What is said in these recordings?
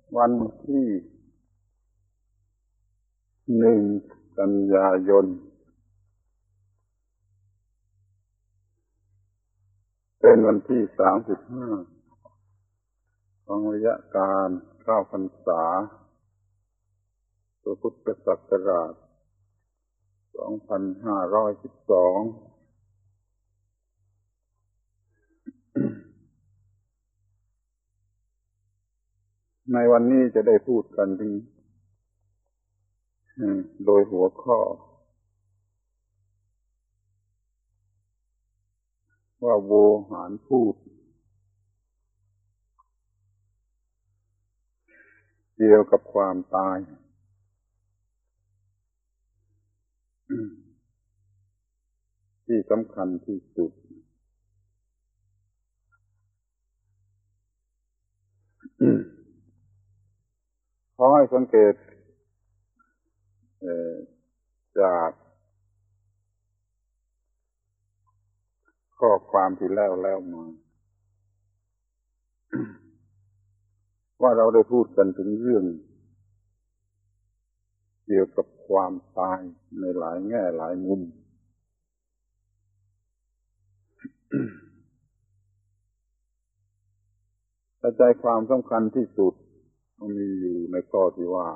วันที่1 กันยายนเป็นวันที่35ของระยะการ9 พรรษาพุทธศักราช2512ในวันนี้จะได้พูดกันถึงโดยหัวข้อว่าโวหารพูดเกี่ยวกับความตายที่สำคัญที่สุดขอให้สังเกตจากข้อความที่แล้วมาว่าเราได้พูดกันถึงเรื่องเกี่ยวกับความตายในหลายแง่หลายมุมแต่ใจความสำคัญที่สุดมีอยู่ในข้อที่ว่า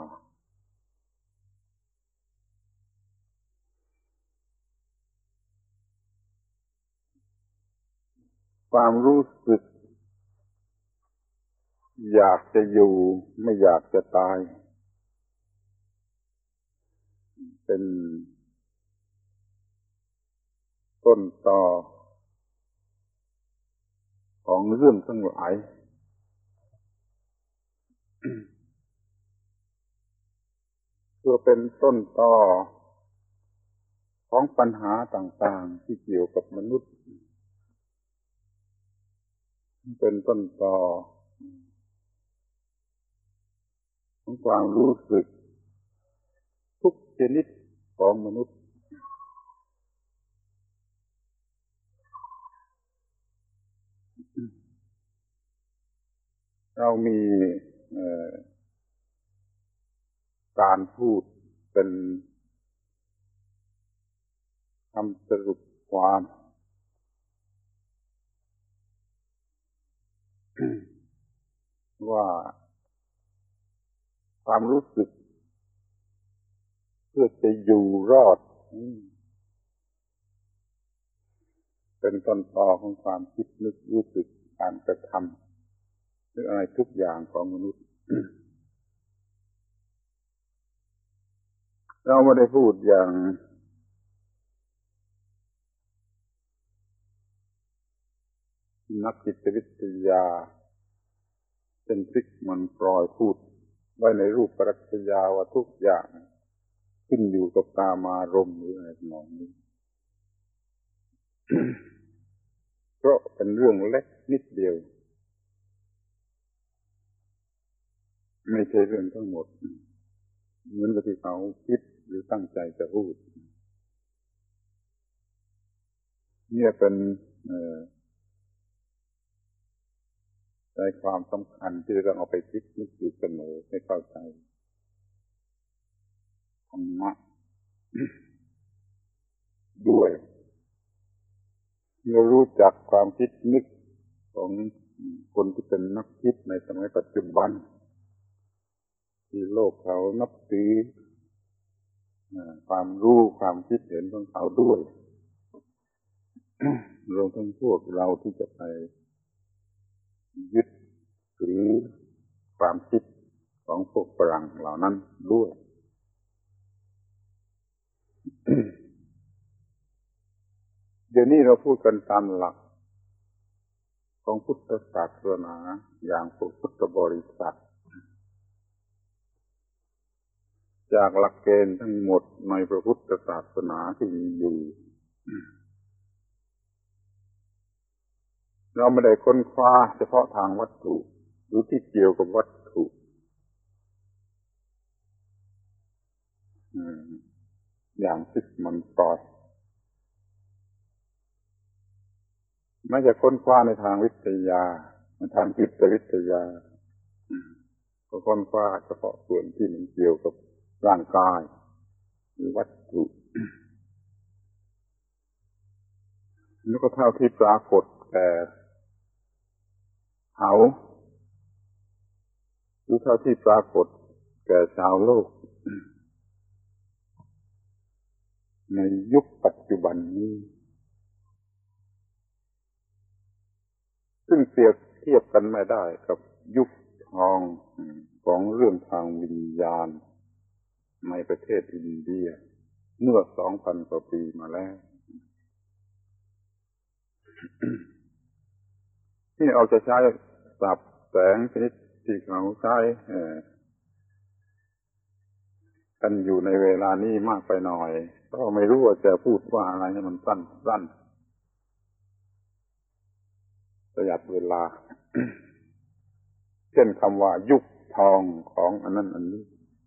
ความรู้สึกอยากจะอยู่ไม่อยากจะตายเป็นต้นตอของเรื่องทั้งหลายเพื่อเป็นต้นตอของปัญหาต่างๆที่เกี่ยวกับมนุษย์เป็นต้นตอของความรู้สึกทุกชนิดของมนุษย์เรามีการพูดเป็นคำสรุปความว่าความรู้สึกเพื่อจะอยู่รอดเป็นต้นตอของความคิดนึกรู้สึกการกระทำหรืออะไรทุกอย่างของมนุษย์ เราไม่ได้พูดอย่างนักจิตวิทยาเช่นซิกมันฟรอยด์พูดไว้ในรูปปรัชญาว่าทุกอย่างขึ้นอยู่กับกามารมณ์หรืออะไรทำนองนี้ เพราะเป็นเรื่องเล็กนิดเดียวไม่ใช่เรื่องทั้งหมดเหมือนกับที่เขาคิดหรือตั้งใจจะพูดเนี่ยเป็นใจความสำคัญที่เราเอาไปคิดนึกอยู่เสมอให้เข้าใจธรรมะด้วยเรารู้จักความคิดนึกของคนที่เป็นนักคิดในสมัยปัจจุบันที่โลกเขานับถือความรู้ความคิดเห็นของเขาด้วยรวมทั้งพวกเราที่จะไปยึดถือความคิดของพวกฝรั่งเหล่านั้นด้วย เดี๋ยวนี้เราพูดกันตามหลักของพุทธศาสนาอย่างพุทธบริษัทจากหลักเกณฑ์ทั้งหมดในพระพุทธศาสนาที่มีอยู่เราไม่ได้ค้นคว้าเฉพาะทางวัตถุหรือที่เกี่ยวกับวัตถุอย่างซิกมันฟรอยด์ไม่จะค้นคว้าในทางวิทยาในทางจิตวิทยาก็ค้นคว้าเฉพาะส่วนที่มันเกี่ยวกับร่างกายหรือวัตถุแล้วก็เท่าที่ปรากฏแก่เขาหรือเท่าที่ปรากฏแก่ชาวโลกในยุคปัจจุบันนี้ซึ่งเปรียบเทียบกันไม่ได้กับยุคทองของเรื่องทางวิญญาณในประเทศอินเดียเมื่อ 2,000 กว่าปีมาแล้วที่เราจะใช้ศัพท์แสงชนิดที่เขาใช้กันอยู่ในเวลานี้มากไปหน่อยเพราะไม่รู้ว่าจะพูดว่าอะไรให้มันสั้นประหยัดเวลา เช่นคำว่ายุคทองของอันนั้นอันนี้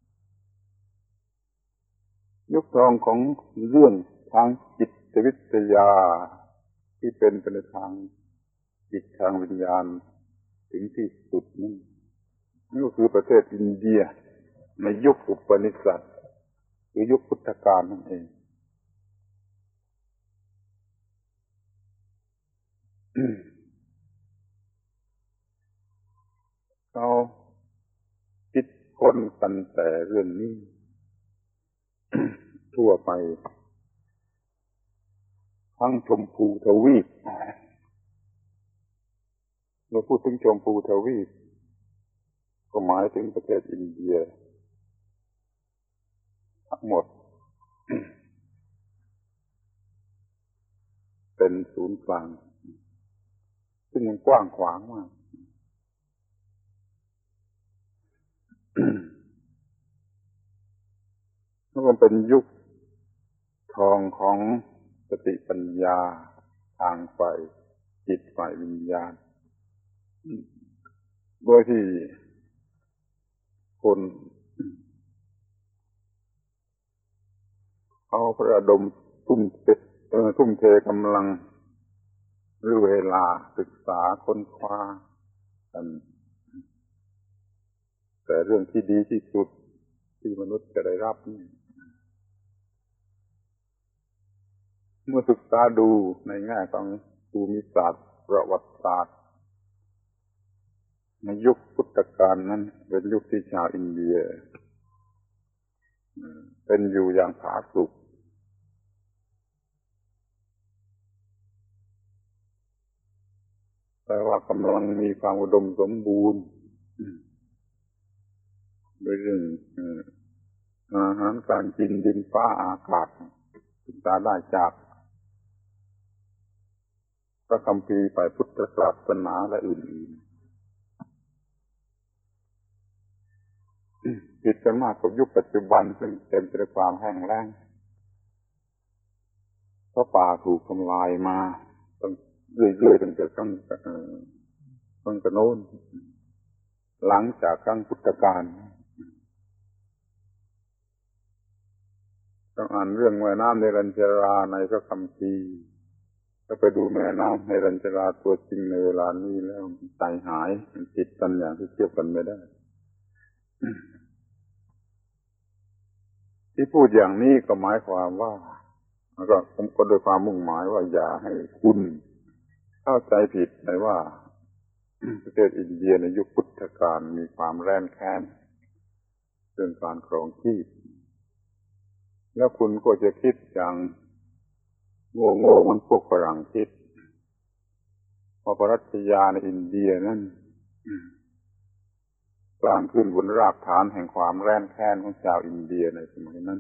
ยุคทองของเรื่องทางจิตวิทยาที่เป็นไปในทางจิตทางวิญญาณถึงที่สุดนั่นก็คือประเทศอินเดียในยุคอุปนิสัตหรือยุคพุทธกาลนั่นเองเขาคิดค้นกันแต่เรื่องนี้ ทั่วไปทั้งชมพูทวีปเราพูดถึงชมพูทวีปก็หมายถึงประเทศอินเดียทั้งหมด เป็นศูนย์กลางซึ่งมันกว้างขวางมากแล้วก็เป็นยุคทองของสติปัญญาทางฝ่ายจิตฝ่ายวิญญาณโดยที่คนเขาประดมทุ่มเทกำลังหรือเวลาศึกษาค้นคว้ากันแต่เรื่องที่ดีที่สุดที่มนุษย์จะได้รับเมื่อศึกษาดูในแง่ของภูมิศาสตร์ประวัติศาสตร์ในยุคพุทธกาลนั้นเป็นยุคที่ชาวอินเดียเป็นอยู่อย่างผาสุกแต่ว่ากำลังมีความอุดมสมบูรณ์โดยเรื่องอาหารการกินดินฟ้าอากาศศึกษาได้จากพระคัมภีร์ฝ่ายพุทธศาสนาและอื่นๆผิดกันมากกับยุคปัจจุบันซึ่งเต็มไปด้วยความแห้งแล้งเพราะป่าถูกทำลายมาตั้งเรื่อยๆตั้งแต่ครั้งโน้นหลังจากครั้งพุทธกาลต้องอ่านเรื่องแม่น้ำเนรัญชราในพระคัมภีร์ถ้าไปดูแม่น้ำเนรัญชราตัวจริงในเวลานี้แล้วใจหายมันผิดกันอย่างที่เทียบกันไม่ได้ที่พูดอย่างนี้ก็หมายความว่าก็โดยความมุ่งหมายว่าอย่าให้คุณเข้าใจผิดในว่าประเทศอินเดียในยุคพุทธกาลมีความแร้นแค้นเรื่องการครองชีพแล้วคุณก็จะคิดอย่างโง่ๆมันพวกฝรั่งคิดเพราะปรัชญาในอินเดียนั้นสร้างขึ้นบนรากฐานแห่งความแร้นแค้นของชาวอินเดียในสมัยนั้น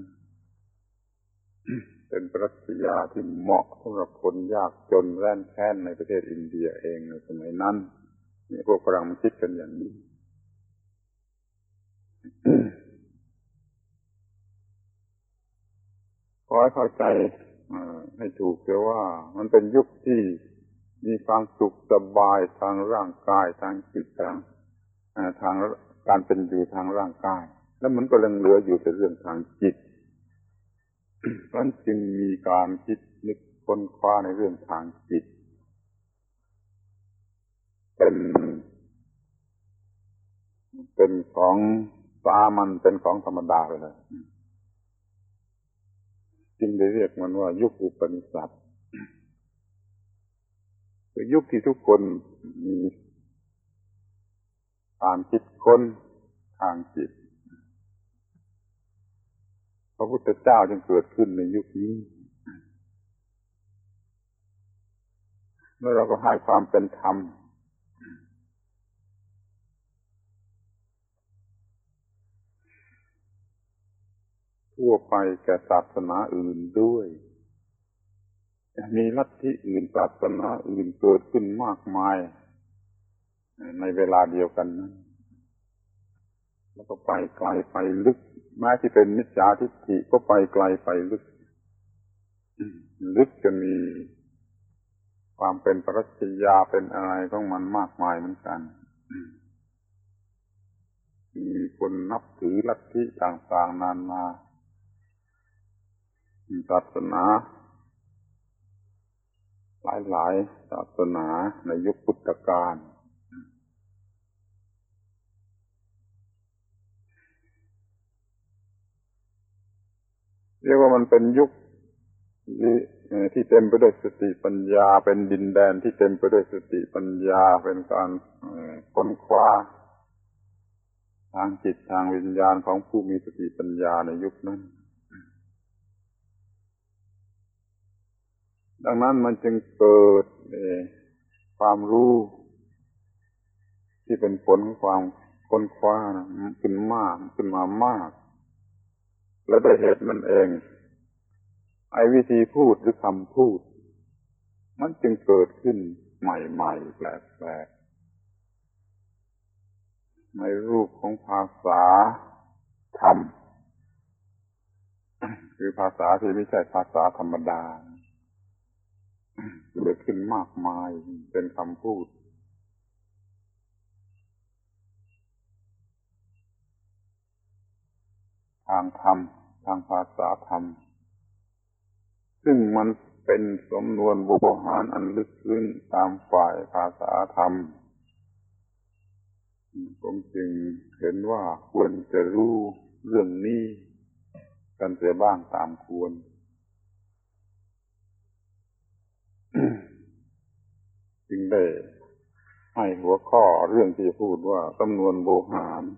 เป็นปรัชญาที่เหมาะสำหรับคนยากจนแร้นแค้นในประเทศอินเดียเองในสมัยนั้นนี่พวกฝรั่งมันคิดกันอย่างนี้ขอให้เข้าใจให้ถูกเสียว่ามันเป็นยุคที่มีความสุขสบายทางร่างกายทางจิตทางการเป็นอยู่ทางร่างกายแล้วมันก็ยังเหลืออยู่แต่เรื่องทางจิตเพราะฉะนั้นจึงมีการคิดนึกค้นคว้าในเรื่องทางจิตเป็นเป็นของสามัญเป็นของธรรมดาไปเลยจึงได้เรียกมันว่ายุคอุปนิสัตคือยุคที่ทุกคนมีการคิดค้นทางจิตพระพุทธเจ้าจึงเกิดขึ้นในยุคนี้แล้วเราก็ให้ความเป็นธรรมทั่วไปแก่ศาสนาอื่นด้วยมีลัทธิอื่นศาสนาอื่นเกิดขึ้นมากมายในเวลาเดียวกันนั้นแล้วก็ไปไกลไปลึกแม้ที่เป็นมิจฉาทิฏฐิก็ไปไกลไปลึกจะมีความเป็นปรัชญาเป็นอะไรของมันมากมายเหมือนกันมีคนนับถือลัทธิต่างๆนานาศาสนาหลายศาสนาในยุคพุทธกาลเรียกว่ามันเป็นยุคที่เต็มไปด้วยสติปัญญาเป็นดินแดนที่เต็มไปด้วยสติปัญญาเป็นการค้นคว้าทางจิตทางวิญญาณของผู้มีสติปัญญาในยุคนั้นดังนั้นมันจึงเกิดความรู้ที่เป็นผลของความค้นคว้าขึ้นมามากและด้วยเหตุมันเองไอ้วิธีพูดหรือคำพูดมันจึงเกิดขึ้นใหม่ๆแปลกๆในรูปของภาษาธรรมคือภาษาที่ไม่ใช่ภาษาธรรมดาเกิดขึ้นมากมายเป็นคำพูดทางธรรมทางภาษาธรรมซึ่งมันเป็นสำนวนโบราณอันลึกซึ้งตามฝ่ายภาษาธรรมผมจึงเห็นว่าควรจะรู้เรื่องนี้กันเสียบ้างตามควรจึงได้ให้หัวข้อเรื่องที่พูดว่าสำนวนโบราณ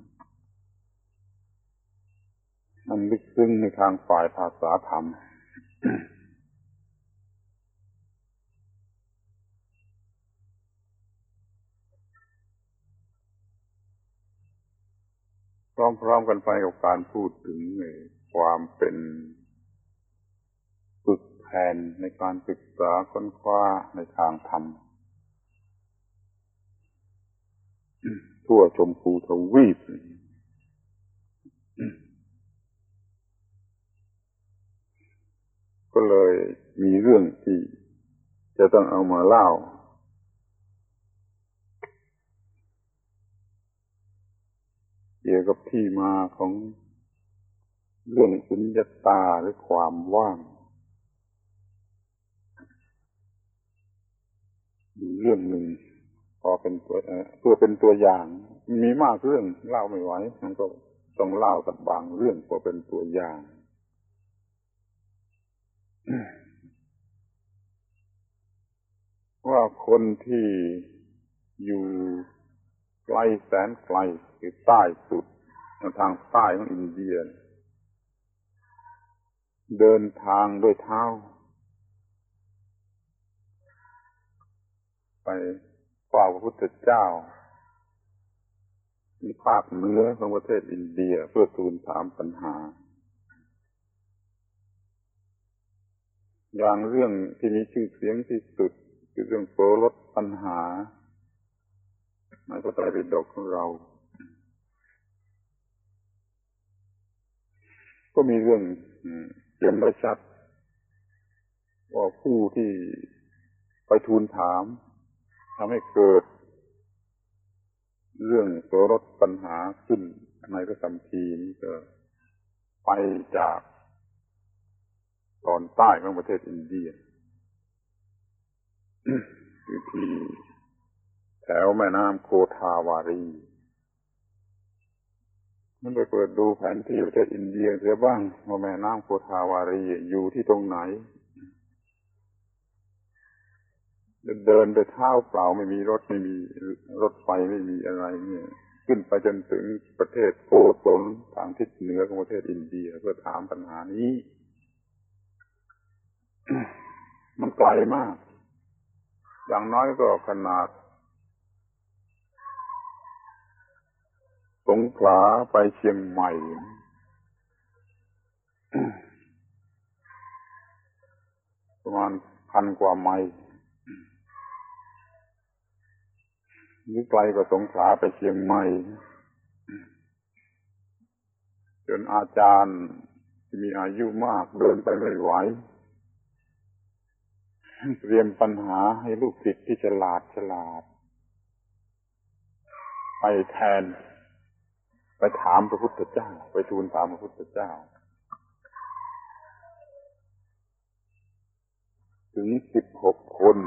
มันลึกซึ้งในทางฝ่ายภาษาธรรมพร้อมๆกันไปกับการพูดถึงความเป็นฝึกแผนในการศึกษาค้นคว้าในทางธรรมทั่วชมพูทวีปก็เลยมีเรื่องที่จะต้องเอามาเล่าเกี่ยวกับที่มาของเรื่องสุญญตาหรือความว่างเรื่องหนึ่งพอเป็นตัวเพื่อเป็นตัวอย่างมีมากเรื่องเล่าไม่ไหวมันก็ต้องเล่าสักบางเรื่องพอเป็นตัวอย่างว่าคนที่อยู่ไกลแสนไกลคือใต้สุดทางใต้ของอินเดียเดินทางด้วยเท้าไปเฝ้าพระพุทธเจ้าที่ภาคเหนือของประเทศอินเดียเพื่อทูลถามปัญหาอย่างเรื่องที่มีชื่อเสียงที่สุดคือเรื่องโสรถปัญหาในพระไตรปิฎกของเราก็มีเรื่องเขียนไว้ชัดว่าผู้ที่ไปทูลถามทำให้เกิดเรื่องโสรถปัญหาขึ้นในพระคัมภีร์นี้ก็ไปจากตอนใต้ของประเทศอินเดียคือที่แถวแม่น้ำโคทาวารีมันไปเปิดดูแผนที่ประเทศอินเดียเสียบ้างว่าแม่น้ำโกทาวารีอยู่ที่ตรงไหนเดินไปเท้าเปล่าไม่มีรถไม่มีรถไฟไม่มีอะไรเนี่ยขึ้นไปจนถึงประเทศโกศลทางทิศเหนือของประเทศอินเดียเพื่อถามปัญหานี้ มันไกลมากอย่างน้อยก็ขนาดสงขลาไปเชียงใหม่ประมาณ1,000 กว่าไมล์หรือไกลกว่าสงขลาไปเชียงใหม่จนอาจารย์ที่มีอายุมากเดินไปไม่ไหวเตรียมปัญหาให้ลูกศิษย์ที่ฉลาดไปแทนไปถามพระพุทธเจ้าไปทูลถามพระพุทธเจ้าถึง16 คน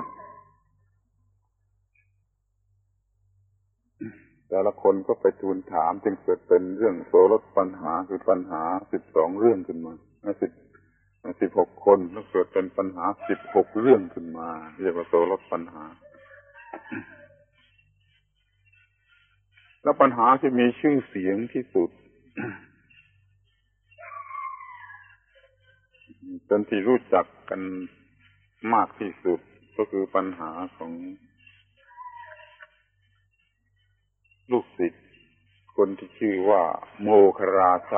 แต่ละคนก็ไปทูลถามจึงเกิดเป็นเรื่องโสรถปัญหาคือปัญหา12 เรื่องขึ้นมา16 คนแล้วเกิดเป็นปัญหา16 เรื่องขึ้นมาเรียกว่าโสรถปัญหาแล้วปัญหาที่มีชื่อเสียงที่สุดเป็นที่รู้จักกันมากที่สุดก็คือปัญหาของลูกศิษย์คนที่ชื่อว่าโมคคัลลานะ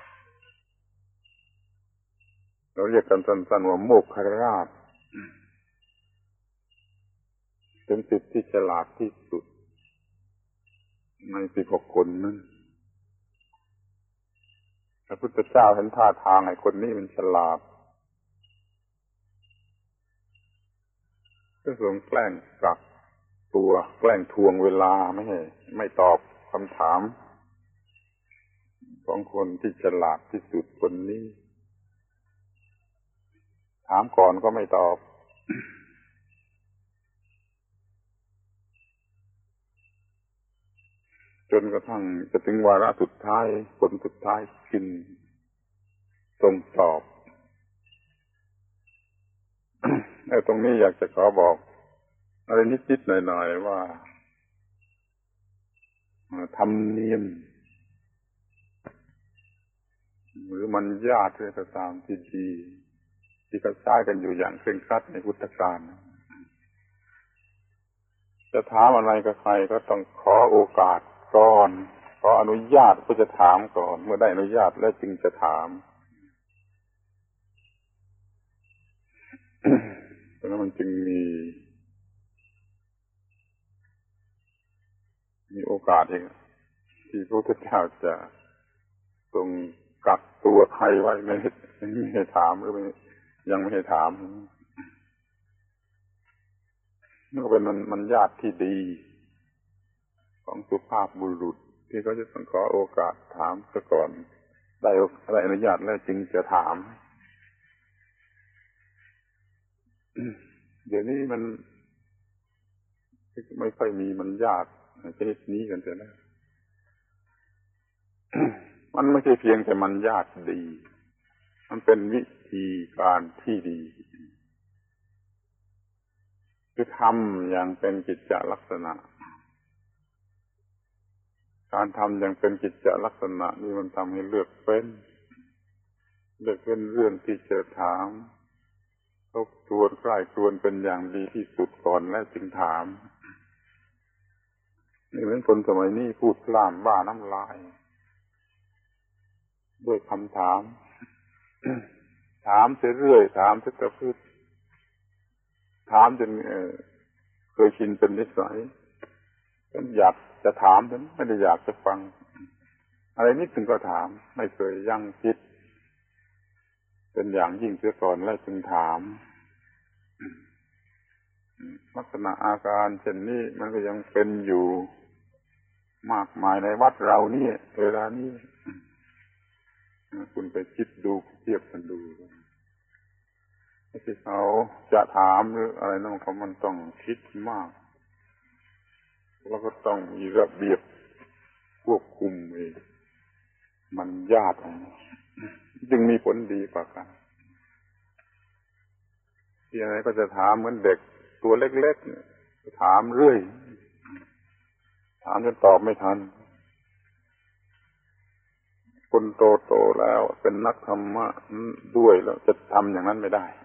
เราเรียกกันสั้นๆว่าโมกขราชเป็นศิษย์ที่ฉลาดที่สุดใน16 คนนั้นพระพุทธเจ้าเห็นท่าทางไอ้คนนี้มันฉลาดก็ทรงแกล้งกักตัวแกล้งทวงเวลาไม่ตอบคำถามของคนที่ฉลาดที่สุดคนนี้ถามก่อนก็ไม่ตอบจนกระทั่งจะถึงวาระสุดท้ายคนสุดท้ายจึงทรงตอบ ตรงนี้อยากจะขอบอกอะไรนิดๆหน่อยๆว่าธรรมเนียมหรือมัญญาติก็ตามที่ดีที่เขาใช้กันอยู่อย่างเคร่งครัดในพุทธกาลจะถามอะไรกับใครก็ต้องขอโอกาสก่อนขออนุญาตเพื่อจะถามก่อนเมื่อได้อนุญาตแล้วจึงจะถามเพราะนั้นมันจึงมีโอกาสที่พระพุทธเจ้าจะทรงกักตัวใครไว้ไม่ให้ถามหรือไม่ยังไม่ให้ถามนี่ก็เป็นมันญาติที่ดีของสุภาพบุรุษที่เขาจะต้องขอโอกาสถามซะก่อนได้อนุญาตแล้วจึงจะถามเดี๋ยวนี้มันไม่ค่อยมีมันญาติชนิดนี้กันแต่แล้วมันไม่ใช่เพียงแต่มันญาติดีมันเป็นวิธีการที่ดีคือทำอย่างเป็นกิจจลักษณะการทำอย่างเป็นกิจจลักษณะนี่มันทำให้เลือกเป็นเรื่องที่จะถามทบทวนใคร่ครวญเป็นอย่างดีที่สุดก่อนแล้วจึงถามนี่เหมือนคนสมัยนี้พูดพล่านบ้าน้ำลายด้วยคำถาม ถามเสียเรื่อยถามเสียกระพืชถามจนเคยชินเป็นนิสัยฉันอยากจะถามฉันไม่ได้อยากจะฟังอะไรนิดนึงก็ถามไม่เคยยั้งคิดเป็นอย่างยิ่งเสียก่อนแล้วจึงถามลักษณะอาการเช่นนี้มันก็ยังเป็นอยู่มากมายในวัดเรานี่เวลานี้คุณไปคิดดูเทียบกันดูที่เขาจะถามหรืออะไรนั่นเขามันต้องคิดมากแล้วก็ต้องมีระเบียบควบคุมเองมันญาติจึงมีผลดีกว่ากันที่ไหนก็จะถามเหมือนเด็กตัวเล็กๆถามเรื่อยถามจนตอบไม่ทันคนโตแล้วเป็นนักธรรมะด้วยแล้วจะทำอย่างนั้นไม่ได้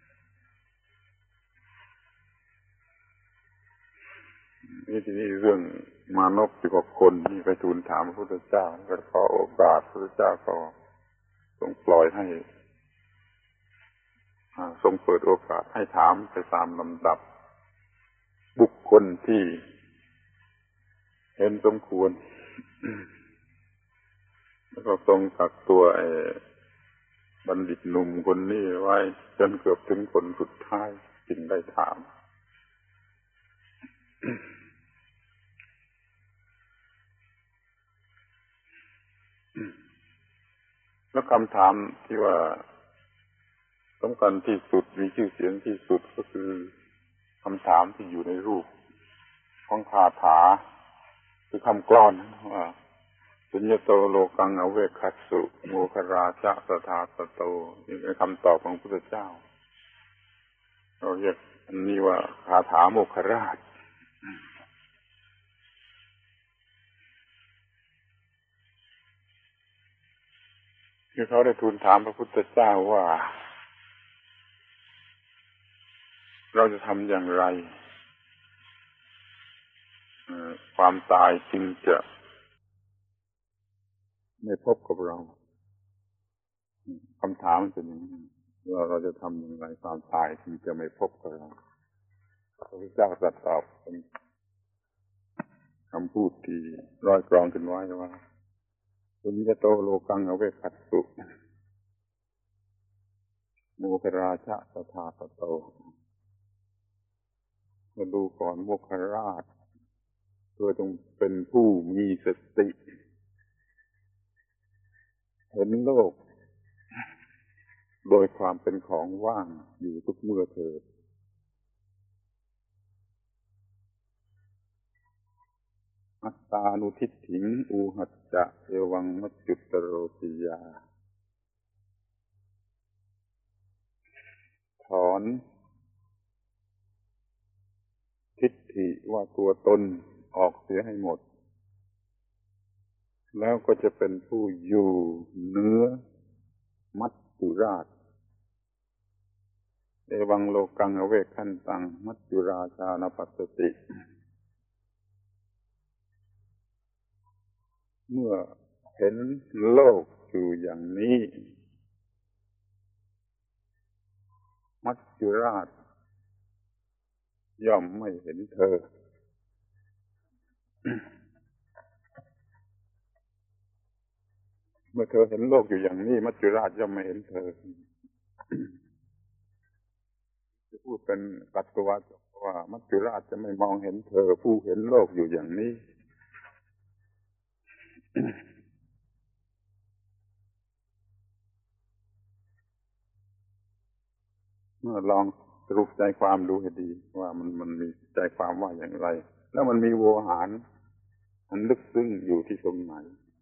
นี่ทีนี้เรื่องมานพ16 คนนี่ไปทูลถามพระพุทธเจ้าก็ขอโอกาสพระพุทธเจ้าก็ทรงปล่อยให้ทรงเปิดโอกาสให้ถามไปตามลำดับบุคคลที่เห็นสมควรแล้วก็ทรงกักตัวบัณฑิตหนุ่มคนนี้ไว้จนเกือบถึงคนสุดท้ายจึงได้ถามแล้วคำถามที่ว่าสำคัญที่สุดมีชื่อเสียงที่สุดก็คือคำถามที่อยู่ในรูปของคาถาคือคำกลอนว่าสุญญโตโลกังอเวคัสสุโมคคราชะสทาสโตนี่เป็นคำตอบของพระพุทธเจ้าเราเรียกอันนี้ว่าคาถาโมคคราชที่เขาได้ทูลถามพระพุทธเจ้าว่าเราจะทำอย่างไรความตายจึงจะไม่พบกับเราคำถามเป็นอย่างนี้ว่าเราจะทำอย่างไรความตายจึงจะไม่พบกับเราพระพุทธเจ้าตรัสตอบเป็นคำพูดที่ร้อยกรองขึ้นไว้ว่าสุญญโตโลกังอเวคัสสุโมคคราชะสทาสโตมาดูก่อนโมคคราชเธอจงเป็นผู้มีสติเห็นโลกโดยความเป็นของว่างอยู่ทุกเมื่อเถิดอัตตานุทิฏฐิงอูหัจจะเอวังมัจจุตโรติยาถอนทิฏฐิว่าตัวตนออกเสียให้หมดแล้วก็จะเป็นผู้อยู่เหนือมัจจุราชเอวังโลกังอเวคันตังมัจจุราชานปัสสติเมื่อเห็นโลกอยู่อย่างนี้มัจจุราชย่อมไม่เห็นเธอเมื่อเธอเห็นโลกอยู่อย่างนี้มัจจุราชย่อมไม่เห็นเธอจะพูดเป็นกัตถวาจกว่ามัจจุราชจะไม่มองเห็นเธอผู้เห็นโลกอยู่อย่างนี้เมื่อลองสรุปใจความดูให้ดีว่ามันมีใจความว่าอย่างไรแล้วมันมีโวหารอันลึกซึ้งอยู่ที่ตรงไหน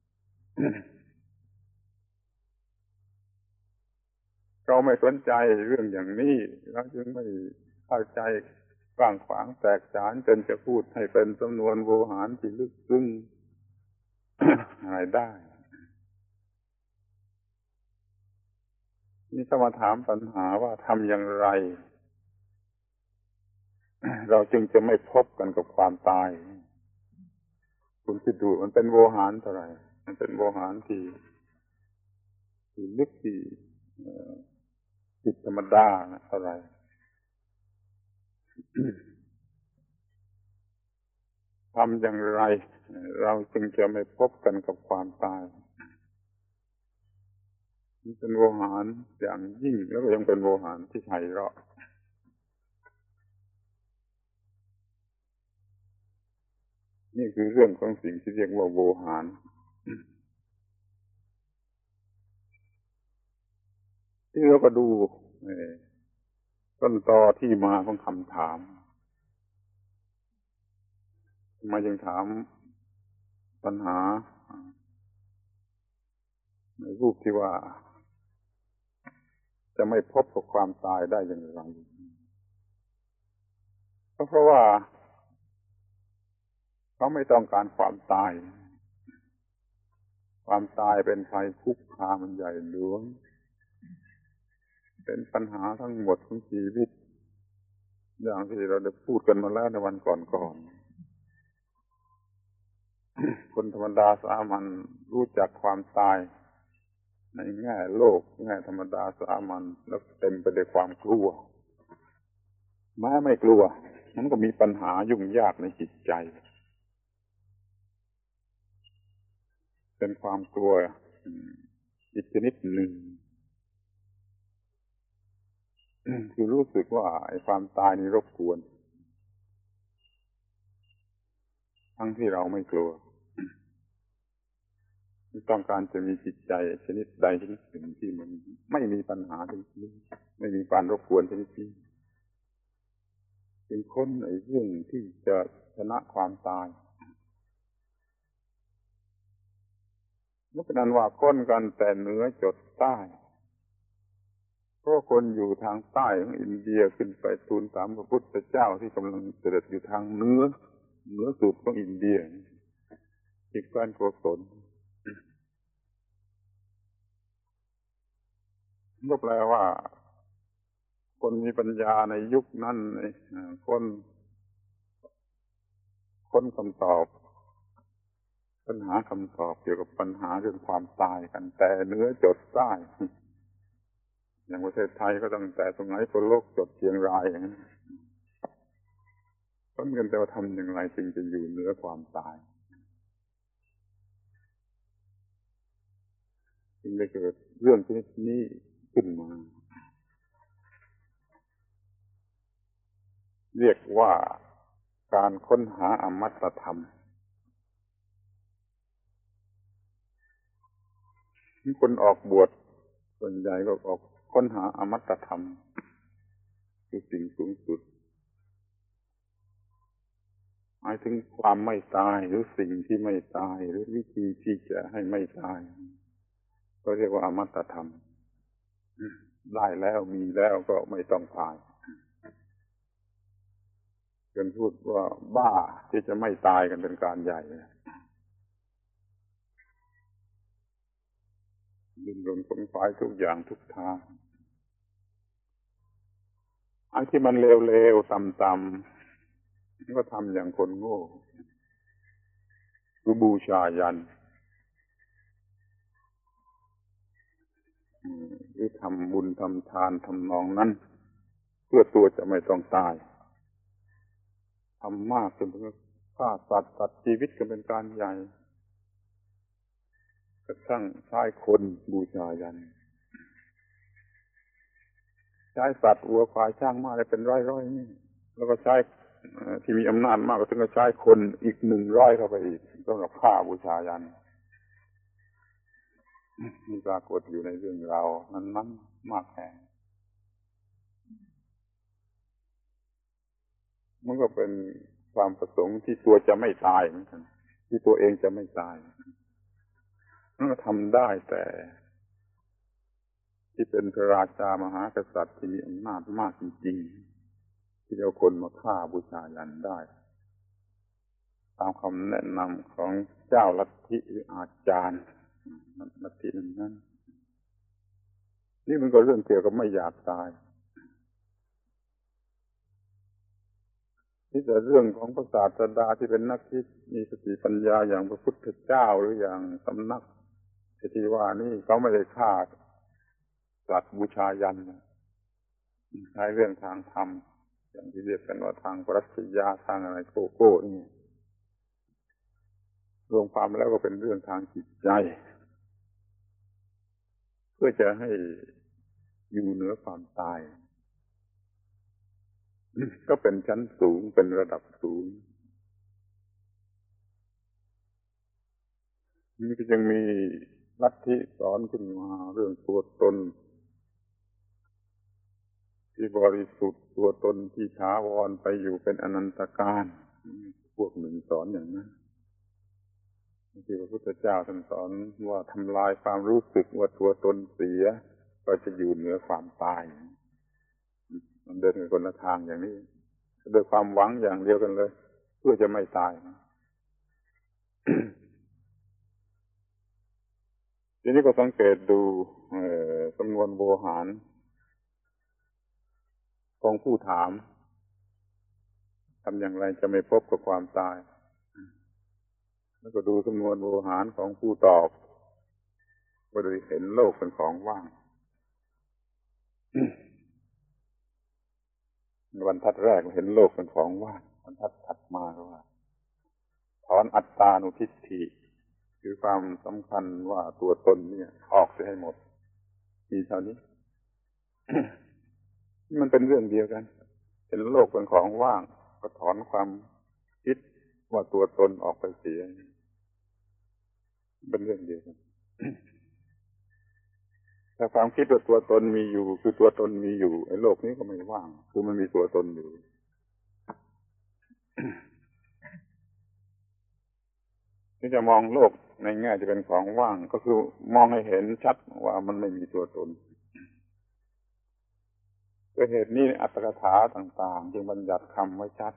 เราไม่สนใจเรื่องอย่างนี้เราจึงไม่เข้าใจกว้างขวางแตกฉานจนจะพูดให้เป็นจำนวนโวหารที่ลึกซึ้งอะไรได้นี่ถ้ามาถามปัญหาว่าทำอย่างไรเราจึงจะไม่พบกันกับความตายคุณคิดดูมันเป็นโวหารเท่าไหร่มันเป็นโวหารที่ลึกที่จิตธรรมดาเท่าไหร่ทำอย่างไรเราจึงจะไม่พบกันกับความตายมันเป็นโวหารอย่างยิ่งแล้วก็ยังเป็นโวหารที่ไพเราะนี่คือเรื่องของสิ่งที่เรียกว่าโวหารที่เราก็ดูต้นตอที่มาของคำถามทำไมจึงถามปัญหาในรูปที่ว่าจะไม่พบกับความตายได้อย่างไรก็เพราะว่าเขาไม่ต้องการความตายความตายเป็นภัยคุกคามใหญ่หลวงเป็นปัญหาทั้งหมดของชีวิตอย่างที่เราได้พูดกันมาแล้วในวันก่อนๆคนธรรมดาสามัญรู้จักความตายในแง่โลกแง่ธรรมดาสามัญแล้วเต็มไปด้วยความกลัวแม้ไม่กลัวมันก็มีปัญหายุ่งยากในจิตใจเป็นความกลัวอีกชนิดหนึ่งคือรู้สึกว่าไอ้ความตายนี่รบกวนทั้งที่เราไม่กลัวต้องการจะมีจิตใจชนิดใดชนิดหนึ่งที่มันไม่มีปัญหาชนิดนี้ไม่มีการรบกวนชนิดนี้จึงค้นไอ้เรื่องที่จะชนะความตายนั่นเป็นอันว่าค้นกันแต่เหนือจดใต้เพราะคนอยู่ทางใต้ของอินเดียขึ้นไปทูลถามพระพุทธเจ้าที่กำลังเสด็จอยู่ทางเหนือสุดของอินเดียที่แคว้นโกศลก็แปลว่าคนมีปัญญาในยุคนั้นค้นคำตอบปัญหาคำตอบเกี่ยวกับปัญหาเรื่องความตายกันแต่เหนือจดใต้อย่างประเทศไทยก็ตั้งแต่สมัยโกลกจดเชียงรายอย่างนั้นค้นกันแต่ว่าทำอย่างไรจึงจะอยู่เหนือความตายจึงได้เกิดเรื่องชนิดนี้ขึ้นมาเรียกว่าการค้นหาอมตะธรรมคนออกบวชส่วนใหญ่ก็ออกค้นหาอมตะธรรมคือสิ่งสูงสุดหมายถึงความไม่ตายหรือสิ่งที่ไม่ตายหรือวิธีที่จะให้ไม่ตายก็เรียกว่าอมตะธรรมได้แล้วมีแล้วก็ไม่ต้องตายจนพูดว่าบ้าที่จะไม่ตายกันเป็นการใหญ่ดิ้นรนขนขวายทุกอย่างทุกทางอันที่มันเลวๆต่ำๆก็ทำอย่างคนโง่คือบูชายัญหรือทำบุญทำทานทำนองนั้นเพื่อตัวจะไม่ต้องตายทำมากจนถึงฆ่าสัตว์ตัดชีวิตกันเป็นการใหญ่กระทั่งใช้คนบูชายัญใช้สัตว์วัวควายช้างม้าอะไรเป็นร้อยๆนี่แล้วก็ใช้ที่มีอำนาจมากก็ถึงจะใช้คนอีก100เข้าไปอีกสำหรับฆ่าบูชายัญมีปรากฏอยู่ในเรื่องราวนั้นมากแห่งมันก็เป็นความประสงค์ที่ตัวจะไม่ตายเหมือนกันที่ตัวเองจะไม่ตายมันก็ทำได้แต่ที่เป็นพระราชามหากษัตริย์ที่มีอำนาจมากจริงๆที่เอาคนมาฆ่าบูชายัญได้ตามคำแนะนำของเจ้าลัทธิหรืออาจารย์ลัทธินั้นนี่มันก็เรื่องเกี่ยวกับไม่อยากตายนี่แต่เรื่องของพระศาสดาที่เป็นนักคิดมีสติปัญญาอย่างพระพุทธเจ้าหรืออย่างสำนักที่ว่านี่เขาไม่ได้ฆ่าสัตว์บูชายัญใช้เรื่องทางธรรมอย่างที่เรียกกันว่าทางปรัชญาทางอะไรโก้นี่รวมความแล้วก็เป็นเรื่องทางจิตใจเพื่อจะให้อยู่เหนือความตายก็เป็นชั้นสูงเป็นระดับสูงนี่ก็ยังมีลัทธิสอนขึ้นมาเรื่องตัวตนที่บริสุทธิ์ตัวตนที่ถาวรไปอยู่เป็นอนันตกาลพวกหนึ่งสอนอย่างนั้นที่พระพุทธเจ้าท่านสอนว่าทำลายความรู้สึกว่าตัวตนเสียก็จะอยู่เหนือความตายมันเดินกันคนละทางอย่างนี้โดยความหวังอย่างเดียวกันเลยเพื่อจะไม่ตาย ทีนี้ก็สังเกตดูจำนวนโวหารของผู้ถามทำอย่างไรจะไม่พบกับความตายแล้วก็ดูจำนวนโวหารของผู้ตอบว่าโดยเห็นโลกเป็นของว่าง บรรทัดแรกเห็นโลกเป็นของว่างบรรทัดถัดมาก็ว่าถอนอัตตานุทิฏฐิคือความสำคัญว่าตัวตนเนี่ยออกไปให้หมดมีเท่านี้ มันเป็นเรื่องเดียวกันเห็นโลกเป็นของว่างก็ถอนความคิดว่าตัวตนออกไปเสียเป็นเรื่องเดียวกัน ถ้าความคิดว่าตัวตนมีอยู่คือตัวตนมีอยู่ไอ้โลกนี้ก็ไม่ว่างคือมันมีตัวตนอยู่ ที่จะมองโลกในแง่จะเป็นของว่างก็คือมองให้เห็นชัดว่ามันไม่มีตัวตนด้วยเหตุนี้อัตถกถาต่างๆจึงบัญญัติคำไว้ชัด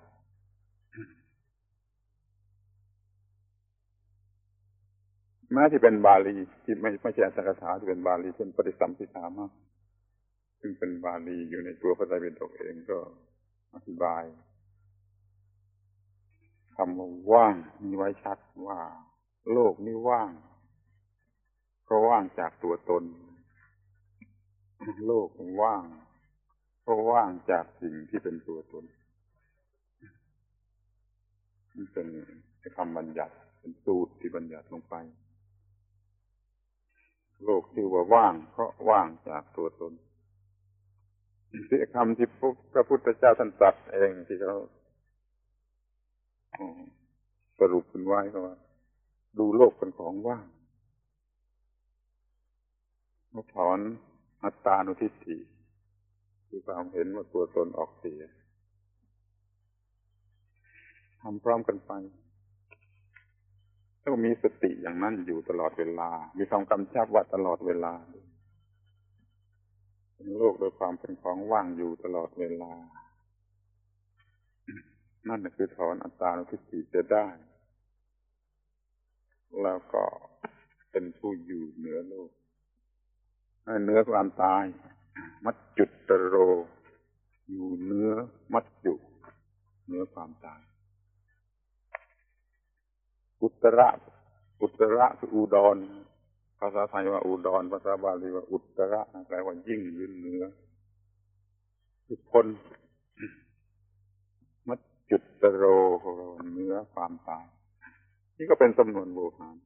แม้ที่เป็นบาลีที่ไม่ใช่อัตถกถาที่เป็นบาลีเช่นปฏิสัมภิธามะซึ่งเป็นบาลีอยู่ในตัวพระไตรปิฎกเองก็อธิบายคำว่าว่างมีไว้ชัดว่าโลกนี้ว่างเพราะว่างจากตัวตนโลกว่างเพราะว่างจากสิ่งที่เป็นตัวตนนี่เป็นคำบัญญัติเป็นสูตรที่บัญญัติลงไปโลกที่ว่าว่างเพราะว่างจากตัวตนที่คำที่พระพุทธเจ้าท่านตรัสเองที่เขาสรุปเป็นไว้ก็ว่าดูโลกเป็นของว่างถอนอัตตานุทิฏฐิคือความเห็นว่าตัวตนออกเสียทำพร้อมกันไปต้องมีสติอย่างนั้นอยู่ตลอดเวลามีความกำชับว่าตลอดเวลาโลกโดยความเป็นของว่างอยู่ตลอดเวลานั่นคือถอนอัตตานุทิฏฐิจะได้แล้วก็เป็นผู้อยู่เหนือโลกเหนือความตายมัจจุตโรอยู่เหนือมัจจุเหนือความตายอุตระคืออุดรภาษาไทยว่าอุดรภาษาบาลีว่าอุตระแปลว่ายิ่งหรือเหนือคือพ้นมัจจุตโรเหนือความตายนี่ก็เป็นจำนวนโวหาร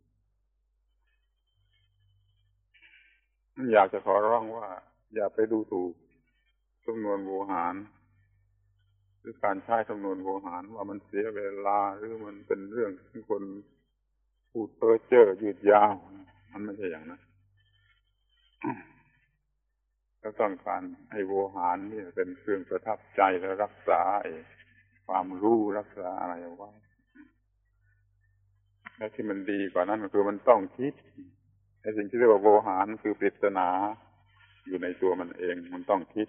อยากจะขอร้องว่าอย่าไปดูถูกจำนวนโวหารหรือการใช้จำนวนโวหารว่ามันเสียเวลาหรือมันเป็นเรื่องที่คนพูดเพ้อเจ้อยืดยาวมันไม่ใช่อย่างนั้นก็ต้องการให้โวหารนี่เป็นเครื่องประทับใจและรักษาความรู้รักษาอะไรเอาไว้และที่มันดีกว่านั้นก็คือมันต้องคิดไอ้สิ่งที่เรียกว่าโวหารคือปริศนาอยู่ในตัวมันเองมันต้องคิด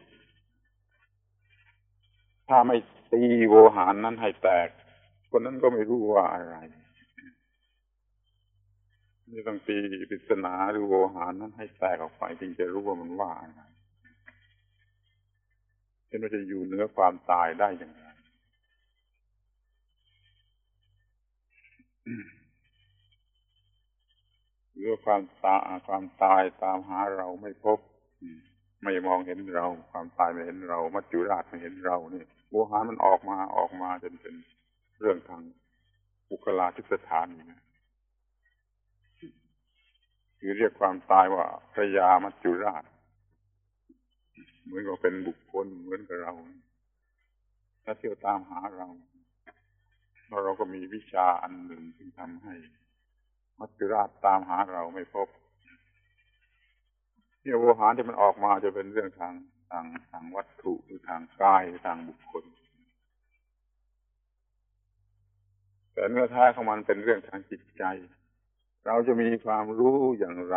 ถ้าไม่ตีโวหารนั้นให้แตกคนนั้นก็ไม่รู้ว่าอะไรนี่ต้องตีปริศนาหรือโวหารนั้นให้แตกออกไปจึงจะรู้ว่ามันว่าอะไรเช่นว่าจะอยู่เหนือความตายได้อย่างไรหรือความตายตามหาเราไม่พบไม่มองเห็นเราความตายไม่เห็นเรามัจจุราชไม่เห็นเรานี่โวหารมันออกมาจนเป็นเรื่องทางบุคลาธิสถานนี่นะคือเรียกความตายว่าพระยามัจจุราชเหมือนกับเป็นบุคคลเหมือนกับเราถ้าเที่ยวตามหาเราเราก็มีวิชาอันหนึ่งที่ทำให้มัจจุราชตามหาเราไม่พบเนี่ยโวหารที่มันออกมาจะเป็นเรื่องทางวัตถุหรือทางกายหรือทางบุคคลแต่เนื้อแท้ของมันเป็นเรื่องทางจิตใจเราจะมีความรู้อย่างไร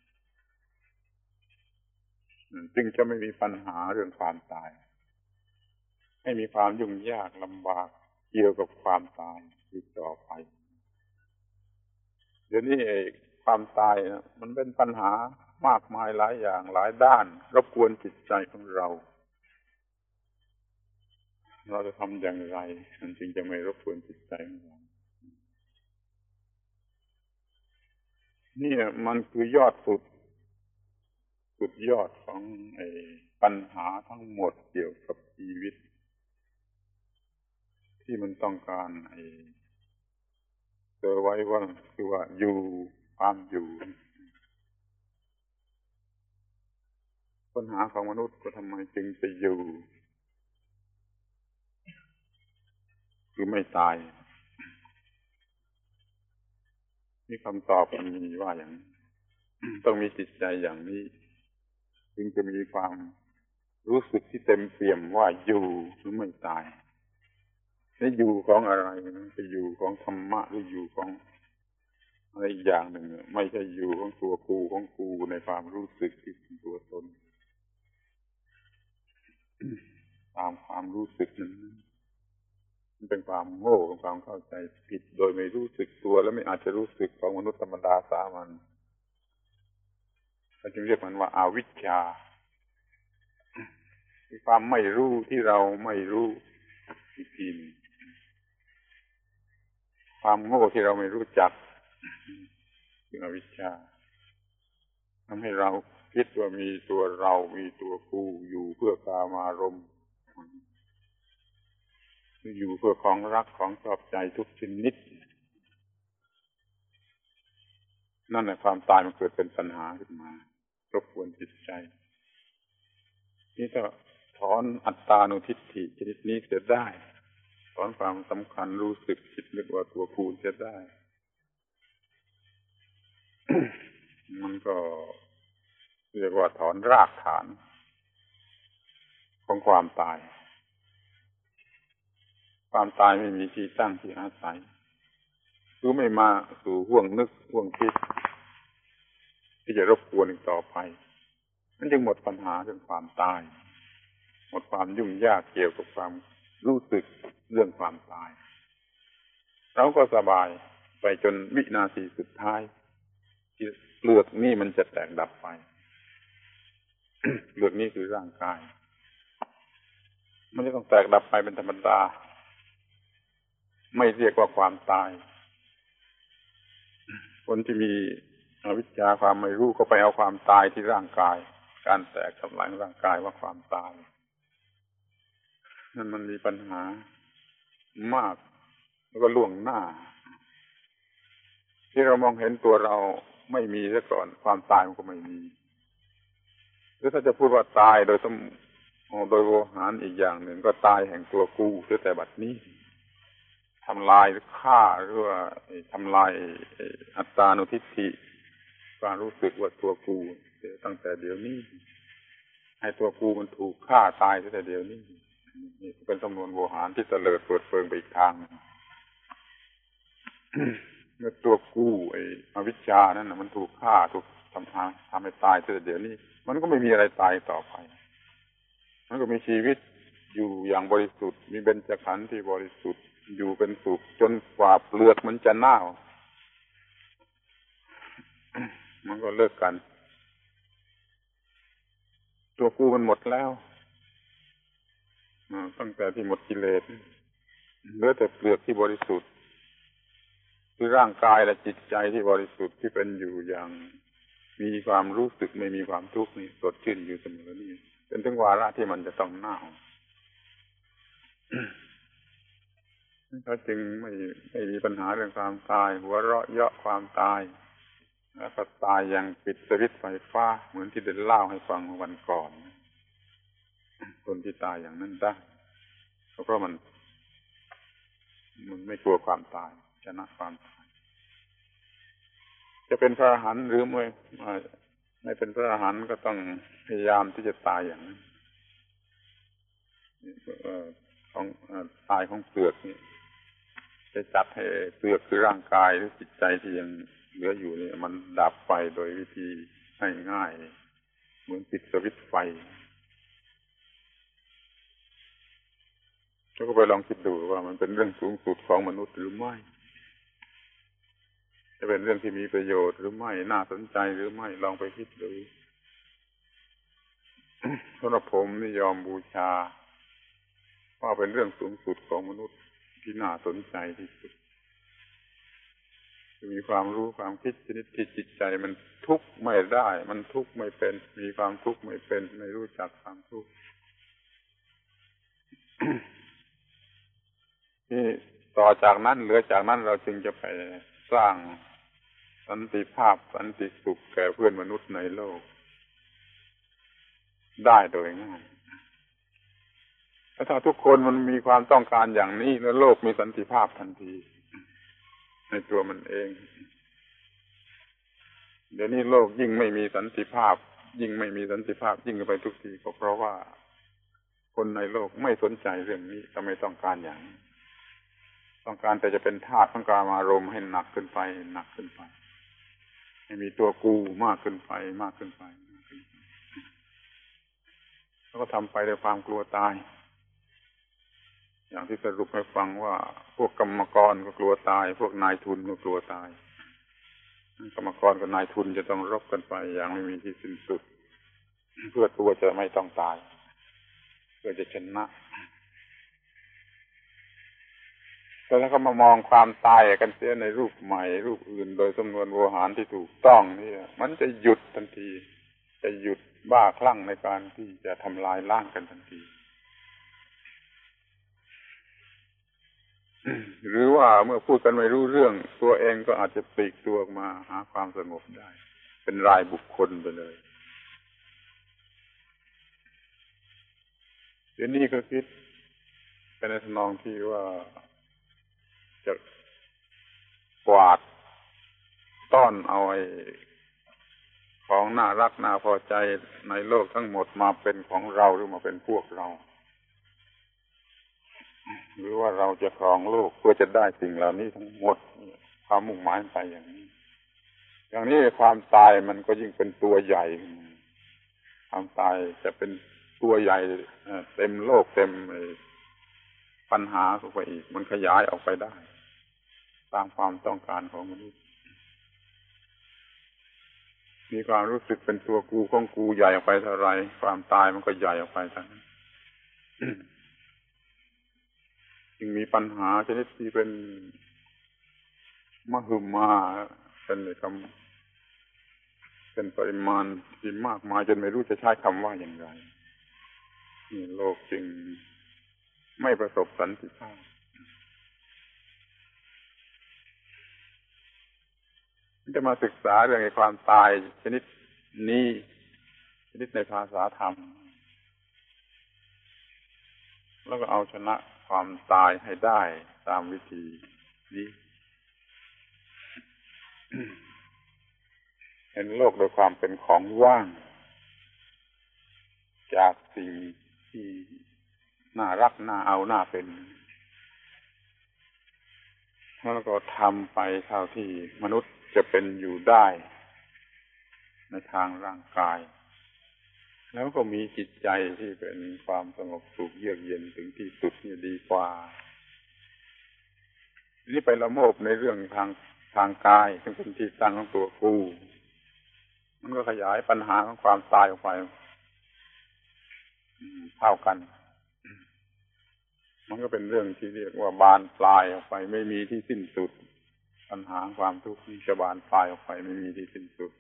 จึงจะไม่มีปัญหาเรื่องความตายไม่มีความยุ่งยากลำบากเกี่ยวกับความตายอีกต่อไปเดี๋ยวนี้ความตายนะมันเป็นปัญหามากมายหลายอย่างหลายด้านรบกวนจิตใจของเราจะทำอย่างไรมันจึงจะไม่รบกวนจิตใจของเรานี่มันคือยอดสุดยอดของปัญหาทั้งหมดเกี่ยวกับชีวิตที่มันต้องการเจอไว้ว่าคือว่าอยู่ความอยู่ปัญหาของมนุษย์ก็ทำไมจึงจะอยู่คือไม่ตายนี่คำตอบมันมีว่าอย่างนี้ ต้องมีจิตใจอย่างนี้จึงจะมีความรู้สึกที่เต็มเปี่ยมว่าอยู่หรือไม่ตายนี่อยู่ของอะไรนะจะอยู่ของธรรมะหรืออยู่ของอะไรอีกอย่างหนึ่งไม่ใช่อยู่ของตัวกูของกูในความรู้สึกที่เป็นตัวตนตามความรู้สึกนั้นมันเป็นความโง่เป็นความเข้าใจผิดโดยไม่รู้สึกตัวและไม่อาจจะรู้สึกของมนุษย์ธรรมดาสามัญเราจึงเรียกมันว่าอวิชชาคือความไม่รู้ที่เราไม่รู้อีกทีนึงความโง่ที่เราไม่รู้จักคืออวิชชาทำให้เราคิดว่ามีตัวเรามีตัวกูอยู่เพื่อกามารมณ์อยู่เพื่อของรักของชอบใจทุกชนิดนั่นแหละความตายมันเกิดเป็นปัญหาขึ้นมารบกวนจิตใจนี่ถ้าถอนอัตตานุทิฏฐิชนิดนี้เสียได้ถอนความสำคัญรู้สึกคิดนึกว่าตัวกูเสียได้ มันก็เรียกว่าถอนรากฐานของความตายความตายไม่มีที่ตั้งที่อาศัยคือไม่มาสู่ห่วงนึกห่วงคิดที่จะรบกวนอีกต่อไปมันจึงหมดปัญหาเรื่องความตายหมดความยุ่งยากเกี่ยวกับความรู้สึกเรื่องความตายเราก็สบายไปจนวินาทีสุดท้ายที่เปลือกนี่มันจะแตกดับไป เปลือกนี่คือร่างกายมันจะต้องแตกดับไปเป็นธรรมดาไม่เรียกว่าความตายคนที่มีอวิชชาความไม่รู้ก็ไปเอาความตายที่ร่างกายการแตกทำลายร่างกายว่าความตายนั่นมันมีปัญหามากแล้วก็ล่วงหน้าที่เรามองเห็นตัวเราไม่มีซะก่อนความตายมันก็ไม่มีหรือถ้าจะพูดว่าตายโดยโวหารอีกอย่างหนึ่งก็ตายแห่งตัวกูเสียแต่บัดนี้ทำลายหรือฆ่าหรือว่าทำลายอัตตานุทิฏฐิความรู้สึกว่าตัวกูตั้งแต่เดี๋ยวนี้ให้ตัวกูมันถูกฆ่าตายตั้งแต่เดี๋ยวนี้นี่เป็นจำนวนโวหารที่เตลิดเปิดเปิงไปอีกทางเมื่อตัวกูอวิชชานั่นน่ะมันถูกฆ่าถูกทำให้ตายตั้งแต่เดี๋ยวนี้มันก็ไม่มีอะไรตายต่อไปมันก็มีชีวิตอยู่อย่างบริสุทธิ์มีเบญจขันธ์ที่บริสุทธิ์อยู่เป็นสุขจนกว่าเปลือกมันจะเน่ามันก็เลิกกันตัวกูมันหมดแล้วตั้งแต่ที่หมดกิเลสเหลือแต่เปลือกที่บริสุทธิ์คือร่างกายและจิตใจที่บริสุทธิ์ที่เป็นอยู่อย่างมีความรู้สึกไม่มีความทุกข์นี่สดชื่นอยู่เสมอนี่เป็นถึงวาระที่มันจะต้องเน่าเขาจึงไม่มีปัญหาเรื่องความตายหัวเราะเยาะความตายแล้วก็ตายอย่างปิดสวิตช์ไฟฟ้าเหมือนที่ได้เล่าให้ฟังวันก่อนคนที่ตายอย่างนั้นได้เพราะมันไม่กลัวความตายชนะความตายจะเป็นพระอรหันต์หรือไม่เป็นพระอรหันต์ก็ต้องพยายามที่จะตายอย่างนั้นของตายของเปลือกนี่จะจัดให้เปลือกคือร่างกายหรือจิตใจที่ยังเหลืออยู่นี่มันดับไปโดยวิธีง่ายๆเหมือนปิดสวิตช์ไฟแล้วก็ไปลองคิดดูว่ามันเป็นเรื่องสูงสุดของมนุษย์หรือไม่จะเป็นเรื่องที่มีประโยชน์หรือไม่น่าสนใจหรือไม่ลองไปคิดดู สำหรับผมนี่ยอมบูชาว่าเป็นเรื่องสูงสุดของมนุษย์ที่น่าสนใจที่สุดมีความรู้ความคิดชนิดที่จิตใจมันทุกข์ไม่ได้มันทุกข์ไม่เป็นมีความทุกข์ไม่เป็นไม่รู้จักความทุกข์ นี่ต่อจากนั้นเหลือจากนั้นเราจึงจะไปสร้างสันติภาพสันติสุขแก่เพื่อนมนุษย์ในโลกได้โดยง่ายถ้าทุกคนมันมีความต้องการอย่างนี้แล้วโลกมีสันติภาพทันทีในตัวมันเองเดี๋ยวนี้โลกยิ่งไม่มีสันติภาพยิ่งไม่มีสันติภาพยิ่งไปทุกทีก็เพราะว่าคนในโลกไม่สนใจเรื่องนี้ก็ไม่ต้องการอย่างนี้ต้องการแต่จะเป็นทาสของกามารมณ์ให้หนักขึ้นไปหนักขึ้นไปให้มีตัวกูมากขึ้นไปมากขึ้นไปแล้วก็ทำไปด้วยความกลัวตายอย่างที่สรุปให้ฟังว่าพวกกรรมกรก็กลัวตายพวกนายทุนก็กลัวตายกรรมกรกับนายทุนจะต้องรบกันไปอย่างไม่มีที่สิ้นสุดเพื่อตัวจะไม่ต้องตายเพื่อจะชนะแต่ถ้าเขามามองความตายกันเสียในรูปใหม่รูปอื่นโดยจำนวนโวหารที่ถูกต้องนี่มันจะหยุดทันทีจะหยุดบ้าคลั่งในการที่จะทำลายล้างกันทันทีหรือว่าเมื่อพูดกันไม่รู้เรื่องตัวเองก็อาจจะปลีกตัวออกมาหาความสงบได้เป็นรายบุคคลไปเลยเดี๋ยวนี้ก็คิดเป็นในทำนองที่ว่าจะกวาดต้อนเอาไอ้ของน่ารักน่าพอใจในโลกทั้งหมดมาเป็นของเราหรือมาเป็นพวกเราหรือว่าเราจะครองโลกเพื่อจะได้สิ่งเหล่านี้ทั้งหมดความมุ่งหมายไปอย่างนี้ความตายมันก็ยิ่งเป็นตัวใหญ่ความตายจะเป็นตัวใหญ่เต็มโลกเต็มปัญหาเข้าไปอีกมันขยายออกไปได้ตามความต้องการของมนุษย์มีความรู้สึกเป็นตัวกูของกูใหญ่ออกไปเท่าไรความตายมันก็ใหญ่ออกไปเท่านั้น จึงมีปัญหาชนิดที่เป็นมหึมาเป็นปริมาณที่มากมายจนไม่รู้จะใช้คำว่าอย่างไรนี่โลกจึงไม่ประสบสันติภาพจะมาศึกษาเรื่องความตายชนิดนี้ชนิดในภาษาธรรมแล้วก็เอาชนะความตายให้ได้ตามวิธีนี้ เห็นโลกโดยความเป็นของว่างจากสิ่งที่น่ารักน่าเอาน่าเป็นแล้วก็ทำไปเท่าที่มนุษย์จะเป็นอยู่ได้ในทางร่างกายแล้วก็มีจิตใจที่เป็นความสงบสุขเยือกเย็นถึงที่สุดนี่ดีกว่านี่ไปละโมบในเรื่องทางกายซึ่งเป็นที่ตั้งของตัวกูมันก็ขยายปัญหาของความตายออกไปเท่ากันมันก็เป็นเรื่องที่เรียกว่าบานปลายออกไปไม่มีที่สิ้นสุดปัญหาความทุกข์ที่จะบานปลายออกไปไม่มีที่สิ้นสุด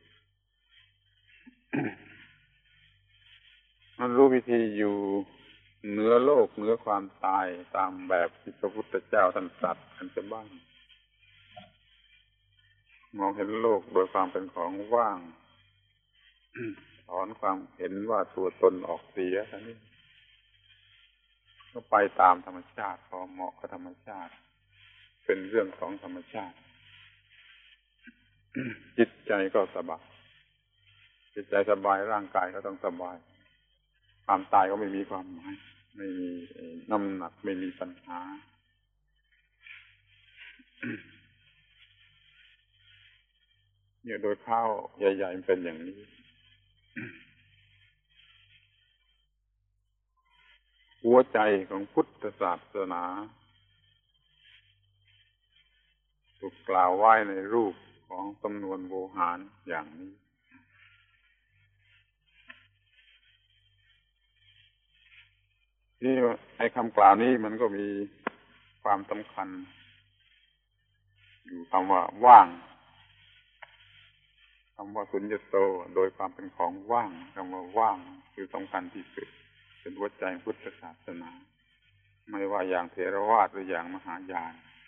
มันรู้วิธีอยู่เหนือโลกเหนือความตายตามแบบที่พระพุทธเจ้าท่านตรัสกันจะบ้างมองเห็นโลกโดยความเป็นของว่าง ถอนความเห็นว่าตัวตนออกเสียทั้งนี้ก็ไปตามธรรมชาติพอเหมาะกับธรรมชาติเป็นเรื่องของธรรมชาติ จิตใจก็สบายจิตใจสบายร่างกายก็ต้องสบายความตายก็ไม่มีความหมายไม่มีน้ำหนักไม่มีปัญหาเนี่ยโดยข้าวใหญ่ๆมันเป็นอย่างนี้ หัวใจของพุทธศาสนาถูกกล่าวไว้ในรูปของสำนวนโวหารอย่างนี้ที่ไอ้คำกล่าวนี้มันก็มีความสำคัญอยู่คำว่าว่างคำว่าสุญญโตโดยความเป็นของว่างคำว่าว่างคือสำคัญที่สุดเป็นหัวใจพุทธศาสนาไม่ว่าอย่างเถรวาทหรืออย่างมหายาน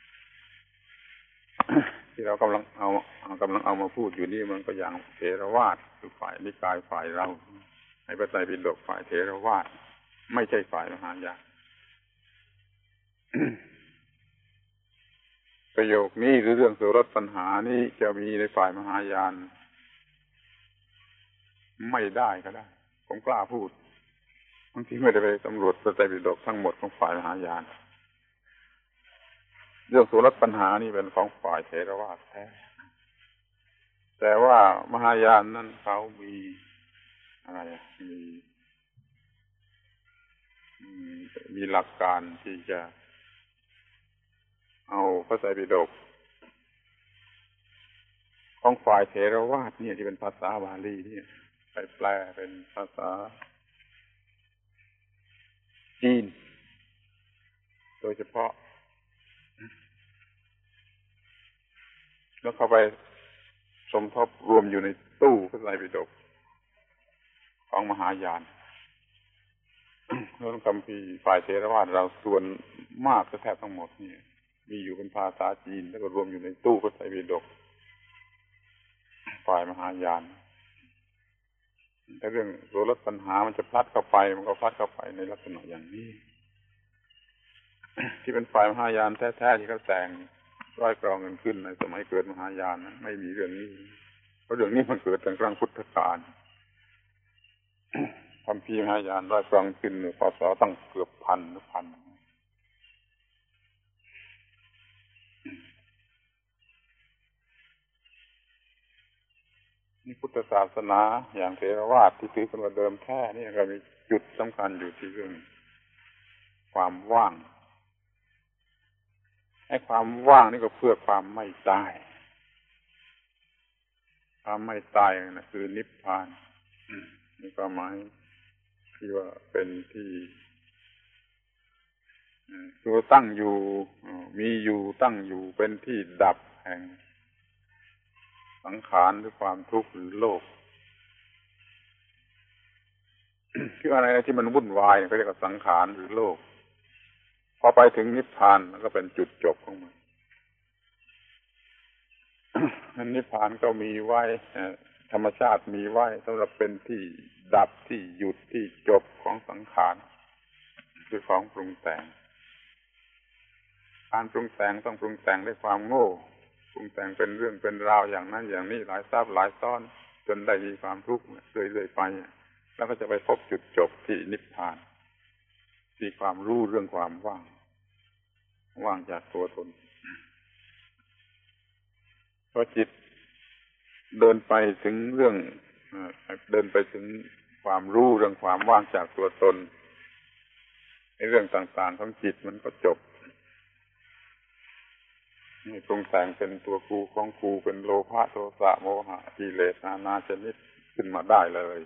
ที่เรากำลังเอามาพูดอยู่นี่มันก็อย่างเถรวาทคือฝ่ายนิกายฝ่ายเราในพระไตรปิฎกฝ่ายเถรวาทไม่ใช่ฝ่ายมหายาน ประโยคนี้หรือเรื่องโสรถปัญหานี้จะมีในฝ่ายมหายานไม่ได้ก็ได้ผมกล้าพูดบางทีไม่ได้ไปสำรวจพระไตรปิฎกทั้งหมดของฝ่ายมหายานเรื่องโสรถปัญหานี่เป็นของฝ่ายเถรวาทแท้แต่ว่ามหายานนั้นเขามีอะไรมีหลักการที่จะเอาพระไตรปิฎกของฝ่ายเถรวาทเนี่ยที่เป็นภาษาบาลีเนี่ยไปแปลเป็นภาษาจีนโดยเฉพาะแล้วเข้าไปสมทบรวมอยู่ในตู้พระไตรปิฎกของมหายานเรื่องคัมภีร์ฝ่ายเถรวาทเราส่วนมากแทบทั้งหมดนี่มีอยู่เป็นภาษาจีนแล้วก็รวมอยู่ในตู้พระไตรปิฎกฝ่ายมหายานแต่เรื่องโสรถปัญหามันจะพลัดเข้าไปมันก็พลัดเข้าไปในลักษณะอย่างนี้ ที่เป็นฝ่ายมหายานแท้ๆที่เขาแต่งร้อยกรองกันขึ้นในสมัยเกิดมหายานนั้นไม่มีเรื่องนี้เพราะเรื่องนี้มันเกิดตั้งครั้งพุทธกาล คัมภีร์มหายานร้อยกรองขึ้นพศตั้งเกือบพันนี่พุทธศาสนาอย่างเถรวาทที่ถือกันว่าเดิมแท้นี่ก็มีจุดสำคัญอยู่ที่เรื่องความว่างไอ้ความว่างนี่ก็เพื่อความไม่ตายความไม่ตายนะคือนิพพานนี่ก็หมายที่ว่าเป็นที่ตัวตั้งอยู่มีอยู่ตั้งอยู่เป็นที่ดับแห่งสังขารหรือความทุกข์หรือโลก คืออะไรที่มันวุ่นวายเขาเรียกว่าสังขารหรือโลกพอไปถึงนิพพานมันก็เป็นจุดจบของมันนิพพานก็มีไว้ธรรมชาติมีไว้สำหรับเป็นที่ดับที่หยุดที่จบของสังขารคือของปรุงแต่งการปรุงแต่งต้องปรุงแต่งด้วยความโง่ปรุงแต่งเป็นเรื่องเป็นราวอย่างนั้นอย่างนี้หลายซับหลายซ้อนจนได้มีความทุกข์เรื่อยๆไปแล้วก็จะไปพบจุดจบที่นิพพานที่ความรู้เรื่องความว่างจากตัวตนพอจิตเดินไปถึงเรื่องเดินไปถึงความรู้เรื่องความว่างจากตัวตนในเรื่องต่างๆของจิตมันก็จบไม่ปรุงแต่งเป็นตัวกูของกูเป็นโลภะโทสะโมหะกิเลสนานาชนิดขึ้นมาได้เลย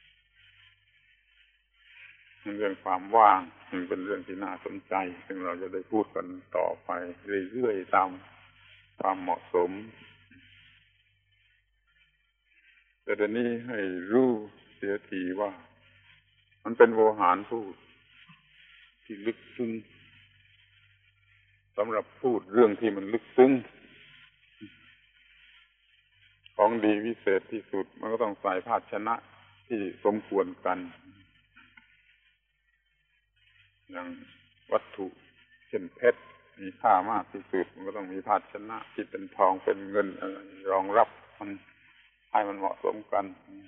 เรื่องความว่างมันเป็นเรื่องที่น่าสนใจซึ่งเราจะได้พูดกันต่อไปเรื่อยๆตามความเหมาะสมแต่เดี๋ยวนี้ให้รู้เสียทีว่ามันเป็นโวหารพูดที่ลึกซึ้งสำหรับพูดเรื่องที่มันลึกซึ้งของดีวิเศษที่สุดมันก็ต้องใส่ภาชนะที่สมควรกันอย่างวัตถุเช่นเพชรมีค่ามากที่สุดมันก็ต้องมีภาชนะที่เป็นทองเป็นเงินรองรับมันให้มันเหมาะสมกัน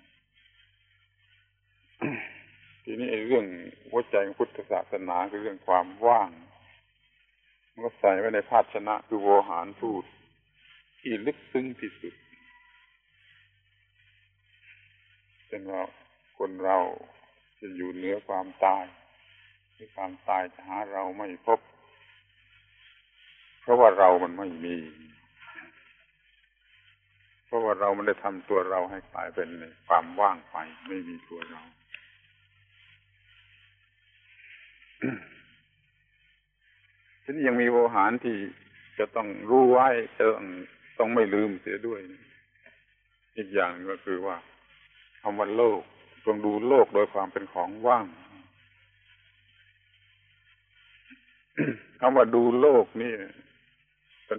ทีนี้เรื่องหัวใจของพุทธศาสนาคือเรื่องความว่างมันก็ใส่ไว้ในภาชนะคือโวหารพูดที่ลึกซึ้งที่สุดช่นว่าคนเราจะอยู่เหนือความตายที่ความตายจะหาเราไม่พบเพราะว่าเรามันไม่มีเพราะว่าเรามันได้ทำตัวเราให้กลายเป็นความว่างไปไม่มีตัวเรา ทีนี้ยังมีโวหารที่จะต้องรู้ไว้ต้องไม่ลืมเสียด้วยอีกอย่างก็คือว่าคำว่าโลกต้องดูโลกโดยความเป็นของว่าง คำว่าดูโลกนี่เป็น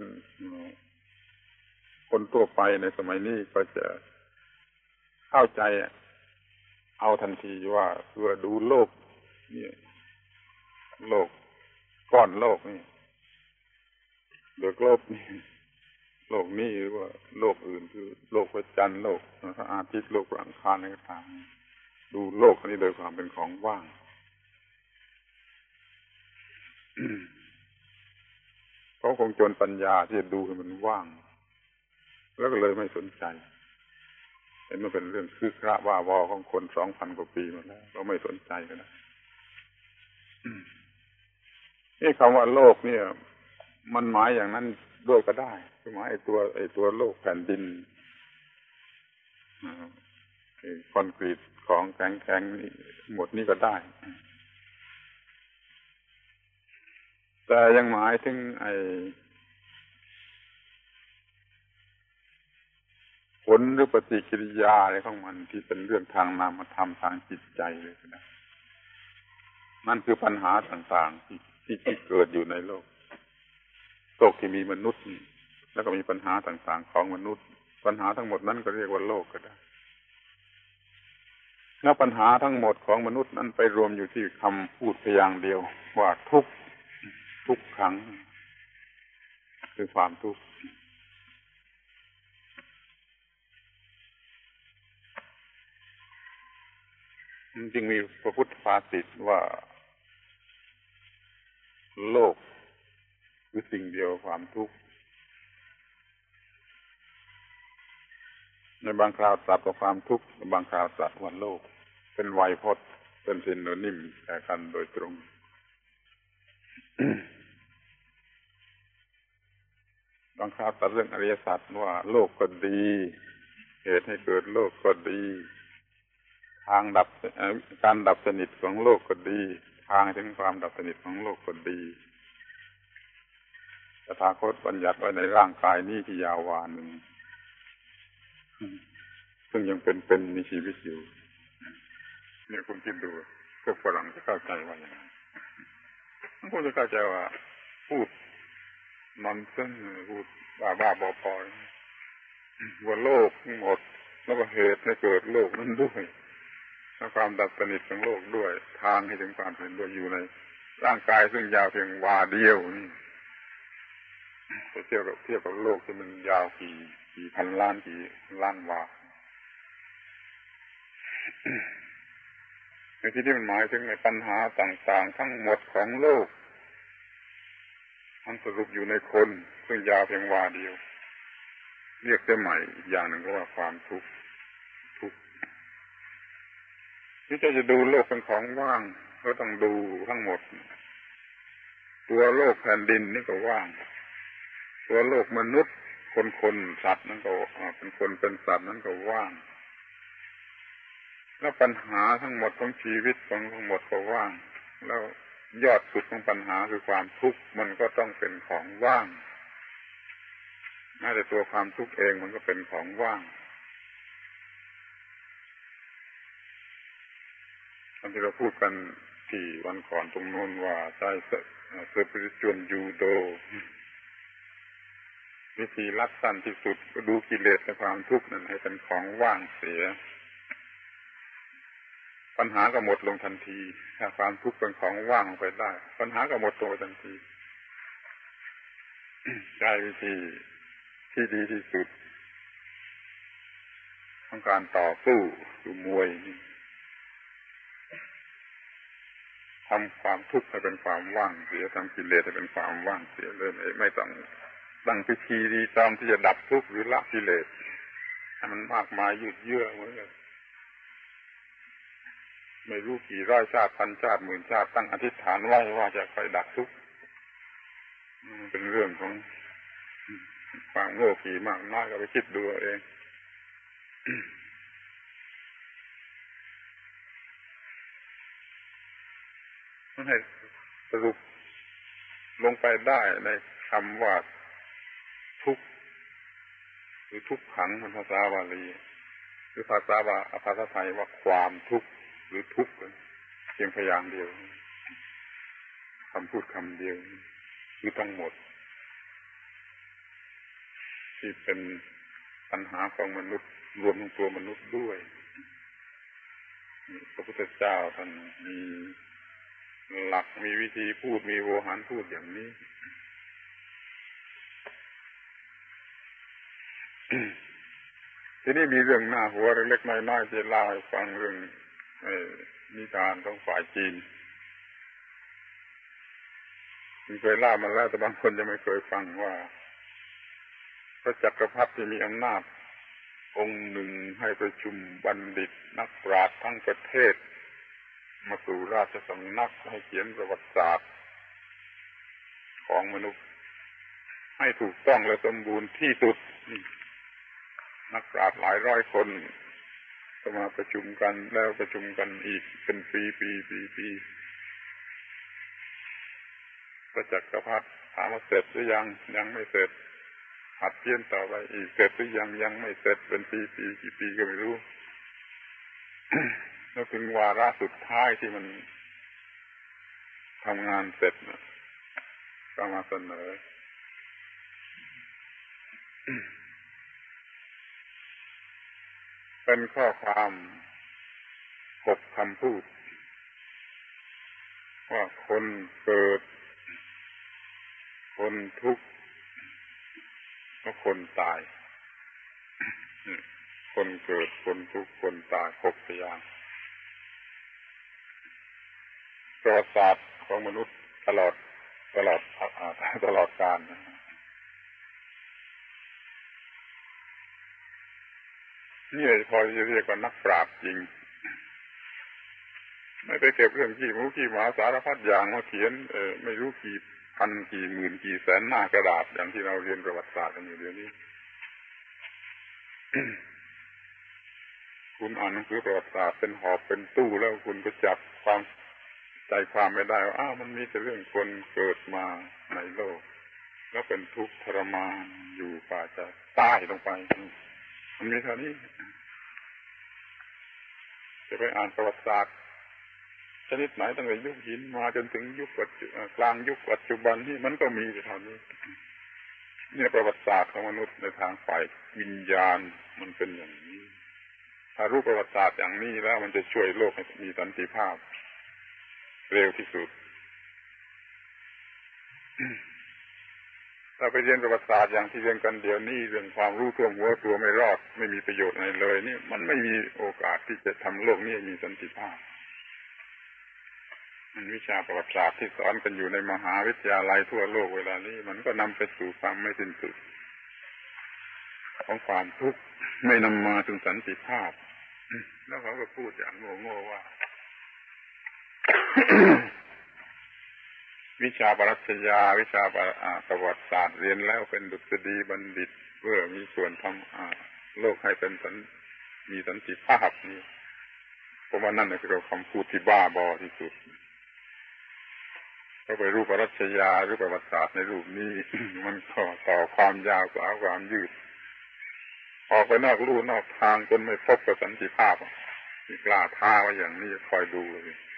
คนทั่วไปในสมัยนี้ก็จะเข้าใจเอาทันทีว่าคือดูโลกนี่โลกก้อนโลกนี่โดยโลกนี่โลกนี้หรือว่าโลกอื่นคือโลกพระจันทร์โลกพระอาทิตย์โลกอังคารอะไรต่างๆดูโลกนี้โดยความเป็นของว่างเขาคงจนปัญญาที่จะดูให้มันว่างแล้วก็เลยไม่สนใจเห็นมันเป็นเรื่องคือคระว่าวอของคน 2,000 กว่าปีมาแล้วเราไม่สนใจกันนะนี่คำว่าโลกเนี่ยมันหมายอย่างนั้นด้วยก็ได้คือหมายไอ้ตัวโลกแผ่นดินคอนกรีตของแข็งๆนี่หมดนี่ก็ได้แต่ยังหมายถึงไอ้ผลหรือปฏิกิริยาอะไรของมันที่เป็นเรื่องทางนามธรรมทางจิตใจเลยนะนั่นคือปัญหาต่างๆที่เกิดอยู่ในโลกที่มีมนุษย์แล้วก็มีปัญหาต่างๆของมนุษย์ปัญหาทั้งหมดนั้นก็เรียกว่าโลกก็ได้แล้วปัญหาทั้งหมดของมนุษย์นั้นไปรวมอยู่ที่คำพูดพยางค์เดียวว่าทุกครั้งคือความทุกข์จึงมีพระพุทธภาษิตว่าโลกคือสิ่งเดียวความทุกข์ในบางคราวตรัสว่าความทุกข์บางคราวตรัสว่าโลกเป็นไวยพจน์เป็นซินโนนิมแก่กันโดยตรง บางคราวตรัสเรื่องอริยสัจว่าโลกก็ดีเหตุให้เกิดโลกก็ดีทางการดับสนิทของโลกก็ดีทางถึงความดับสนิทของโลกก็ดีตถาคตบัญญัติไว้ในร่างกายนี้ที่ยาววานหนึ่งซึ่งยังเป็นมีชีวิตอยู่เนี่ยคุณคิดดูพวกฝรั่งจะเข้าใจว่าอย่างไรมันคงจะเข้าใจว่าพูดนอนเส้นพูดบ้าบอว่าโลกทั้งหมดแล้วก็เหตุให้เกิดโลกนั้นด้วยและความดับสนิทของโลกด้วยทางให้ถึงความเป็นด้วยอยู่ในร่างกายซึ่งยาวเพียงวาเดียวนี่เทียบกับโลกที่มันยาวกี่พันล้านกี่ล้านวาในที่นี้มันหมายถึงในปัญหาต่างๆทั้งหมดของโลกมันสรุปอยู่ในคนซึ่งยาวเพียงวาเดียวเรียกได้ใหม่อีกอย่างหนึ่งก็ว่าความทุกข์ที่จะดูโลกเป็นของว่างก็ต้องดูทั้งหมดตัวโลกแผ่นดินนี่ก็ว่างตัวโลกมนุษย์คนสัตว์นั่นก็เป็นคนเป็นสัตว์นั่นก็ว่างแล้วปัญหาทั้งหมดของชีวิตของทั้งหมดก็ว่างแล้วยอดสุดของปัญหาคือความทุกข์มันก็ต้องเป็นของว่างแม้แต่ตัวความทุกข์เองมันก็เป็นของว่างอันที่เราพูดกันที่วันก่อนตรงโน้นว่าใช้สปิริตชวลยูโดวิธีลัดสั้นที่สุดก็ดูกิเลสและความทุกข์นั้นให้เป็นของว่างเสียปัญหาก็หมดลงทันทีถ้าความทุกข์เป็นของว่างไปได้ปัญหาก็หมดตัวทันทีใช้วิธีที่ดีที่สุดของการต่อสู้คือมวยทำความทุกข์ให้เป็นความว่างเสียทำกิเลสให้เป็นความว่างเสียเลยไม่ต้องตั้งพิธีดีตามที่จะดับทุกข์หรือละกิเลสให้มันมากมายยืดเยื้อเหมือนกันไม่รู้กี่ร้อยชาติพันชาติหมื่นชาติตั้งอธิษฐานไว้ว่าจะไปดับทุกข์เป็นเรื่องของความโง่ขี่มากน้อยก็ไปคิดดูเองมันให้สรุปลงไปได้ในคำว่าทุกข์หรือทุกขังในภาษาบาลีหรือภาษาไทยว่าความทุกข์หรือทุกข์เพียงพยางค์เดียวคำพูดคำเดียวหรือทั้งหมดที่เป็นปัญหาของมนุษย์รวมทั้งตัวมนุษย์ด้วยพระพุทธเจ้าท่านมีหลักมีวิธีพูดมีโวหารพูดอย่างนี้ ทีนี้มีเรื่องหน้าหัวเล็กๆน้อยๆที่เล่าให้ฟังเรื่องนิทานของฝ่ายจีนเคยเล่ามาแล้วแต่บางคนยังไม่เคยฟังว่าพระจักรพรรดิที่มีอำนาจองค์หนึ่งให้ประชุมบัณฑิตนักปราชญ์ทั้งประเทศมาสู่ราชสำนักให้เขียนประวัติศาสตร์ของมนุษย์ให้ถูกต้องและสมบูรณ์ที่สุดนักปราชญ์หลายร้อยคนก็มาประชุมกันแล้วประชุมกันอีกเป็นปีพระจักรพรรดิถามว่าเสร็จหรือยังไม่เสร็จหัดเขียนต่อไปอีกเสร็จหรือยังไม่เสร็จเป็นปีกี่ปีก็ไม่รู้ แล้วถึงวาระสุดท้ายที่มันทำงานเสร็จนะก็มาเสนอ เป็นข้อความ6 คำพูดว่าคนเกิดคนทุกข์และคนตายคนเกิดคนทุกข์คนตาย6 อย่างประวัติศาสตร์ของมนุษย์ตลอดกาลนี่พอจะเรียกว่านักปราชญ์จริงไม่ไปเก็บเรื่องขี้หมูขี้หมาสารพัดอย่างมาเขียนไม่รู้กี่พันกี่หมื่นกี่แสนหน้ากระดาษอย่างที่เราเรียนประวัติศาสตร์กันอยู่เดี๋ยวนี้ คุณอ่านหนังสือประวัติศาสตร์เป็นหอบเป็นตู้แล้วคุณก็จับความใจความไม่ได้ว่ามันมีแต่เรื่องคนเกิดมาในโลกแล้วเป็นทุกข์ทรมานอยู่ป่าจะตายลงไปมันมีเท่านี้จะไปอ่านประวัติศาสตร์ชนิดไหนตั้งแต่ยุคหินมาจนถึงยุคกลางยุคปัจจุบันนี่มันก็มีเท่านี้เนี่ยประวัติศาสตร์ของมนุษย์ในทางฝ่ายวิญญาณมันเป็นอย่างนี้ถ้ารู้ประวัติศาสตร์อย่างนี้แล้วมันจะช่วยโลกให้มีสันติภาพเร็วที่สุด ถ้าไปเรียนประวัติศาสตร์อย่างที่เรียนกันเดี๋ยวนี้เรื่องความรู้ท่วมหัวตัวไม่รอดไม่มีประโยชน์อะไรเลยนี่มันไม่มีโอกาสที่จะทำโลกนี้มีสันติภาพมันวิชาประวัติศาสตร์ที่สอนกันอยู่ในมหาวิทยาลัยทั่วโลกเวลานี้มันก็นำไปสู่ความไม่สิ้นสุดของความทุกข์ไม่นำมาถึงสันติภาพแล้วเขาก็พูดอย่างโง่ๆว่า วิชาปรัชญาวิชาประวัติศาสตร์เรียนแล้วเป็นดุษฎีบัณฑิตเพื่อมีส่วนทำโลกให้เป็นมีสันติภาพนี่เพราะว่านั่นคือคำพูดที่บ้าบอที่สุดถ้าไปรูปปรัชญาหรือประวัติศาสตร์ในรูปนี้ มันก็ต่อความยาวกว่าความยืดออกไปนอกลู่นอกทางจนไม่พบกับสันติภาพที่กล้าท้าไว้อย่างนี้คอยดูเลย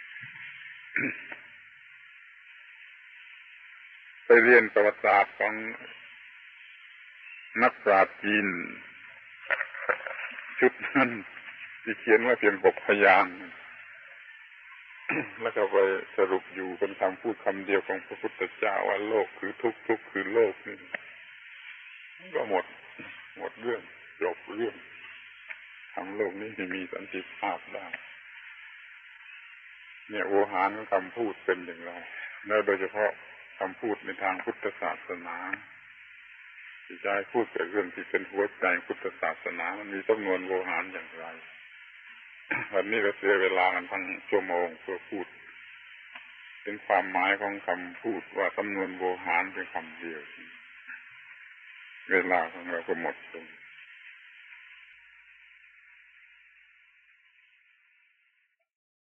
ไปเรียนประวัติศาสตร์ของนักปราชญ์จีนชุดนั้นที่เขียนว่าเพียง6 พยางค์แล้วก็ไปสรุปอยู่เป็นคำพูดคำเดียวของพระพุทธเจ้าว่าโลกคือทุกข์ทุกข์คือโลกนี่ก็หมดเรื่องจบเรื่องทำโลกนี้ให้มีสันติภาพได้เนี่ยโวหารของคำพูดเป็นอย่างไรแล้วโดยเฉพาะคำพูดในทางพุทธศาสนาที่จะพูดแต่เรื่องที่เป็นหัวใจพุทธศาสนามันมีจำนวนโวหารอย่างไรวันนี้เราเสียเวลากันทั้งชั่วโมงเพื่อพูดเป็นความหมายของคำพูดว่าสำนวนโวหารเป็นคำเดียวเวลาของเราก็หมดลง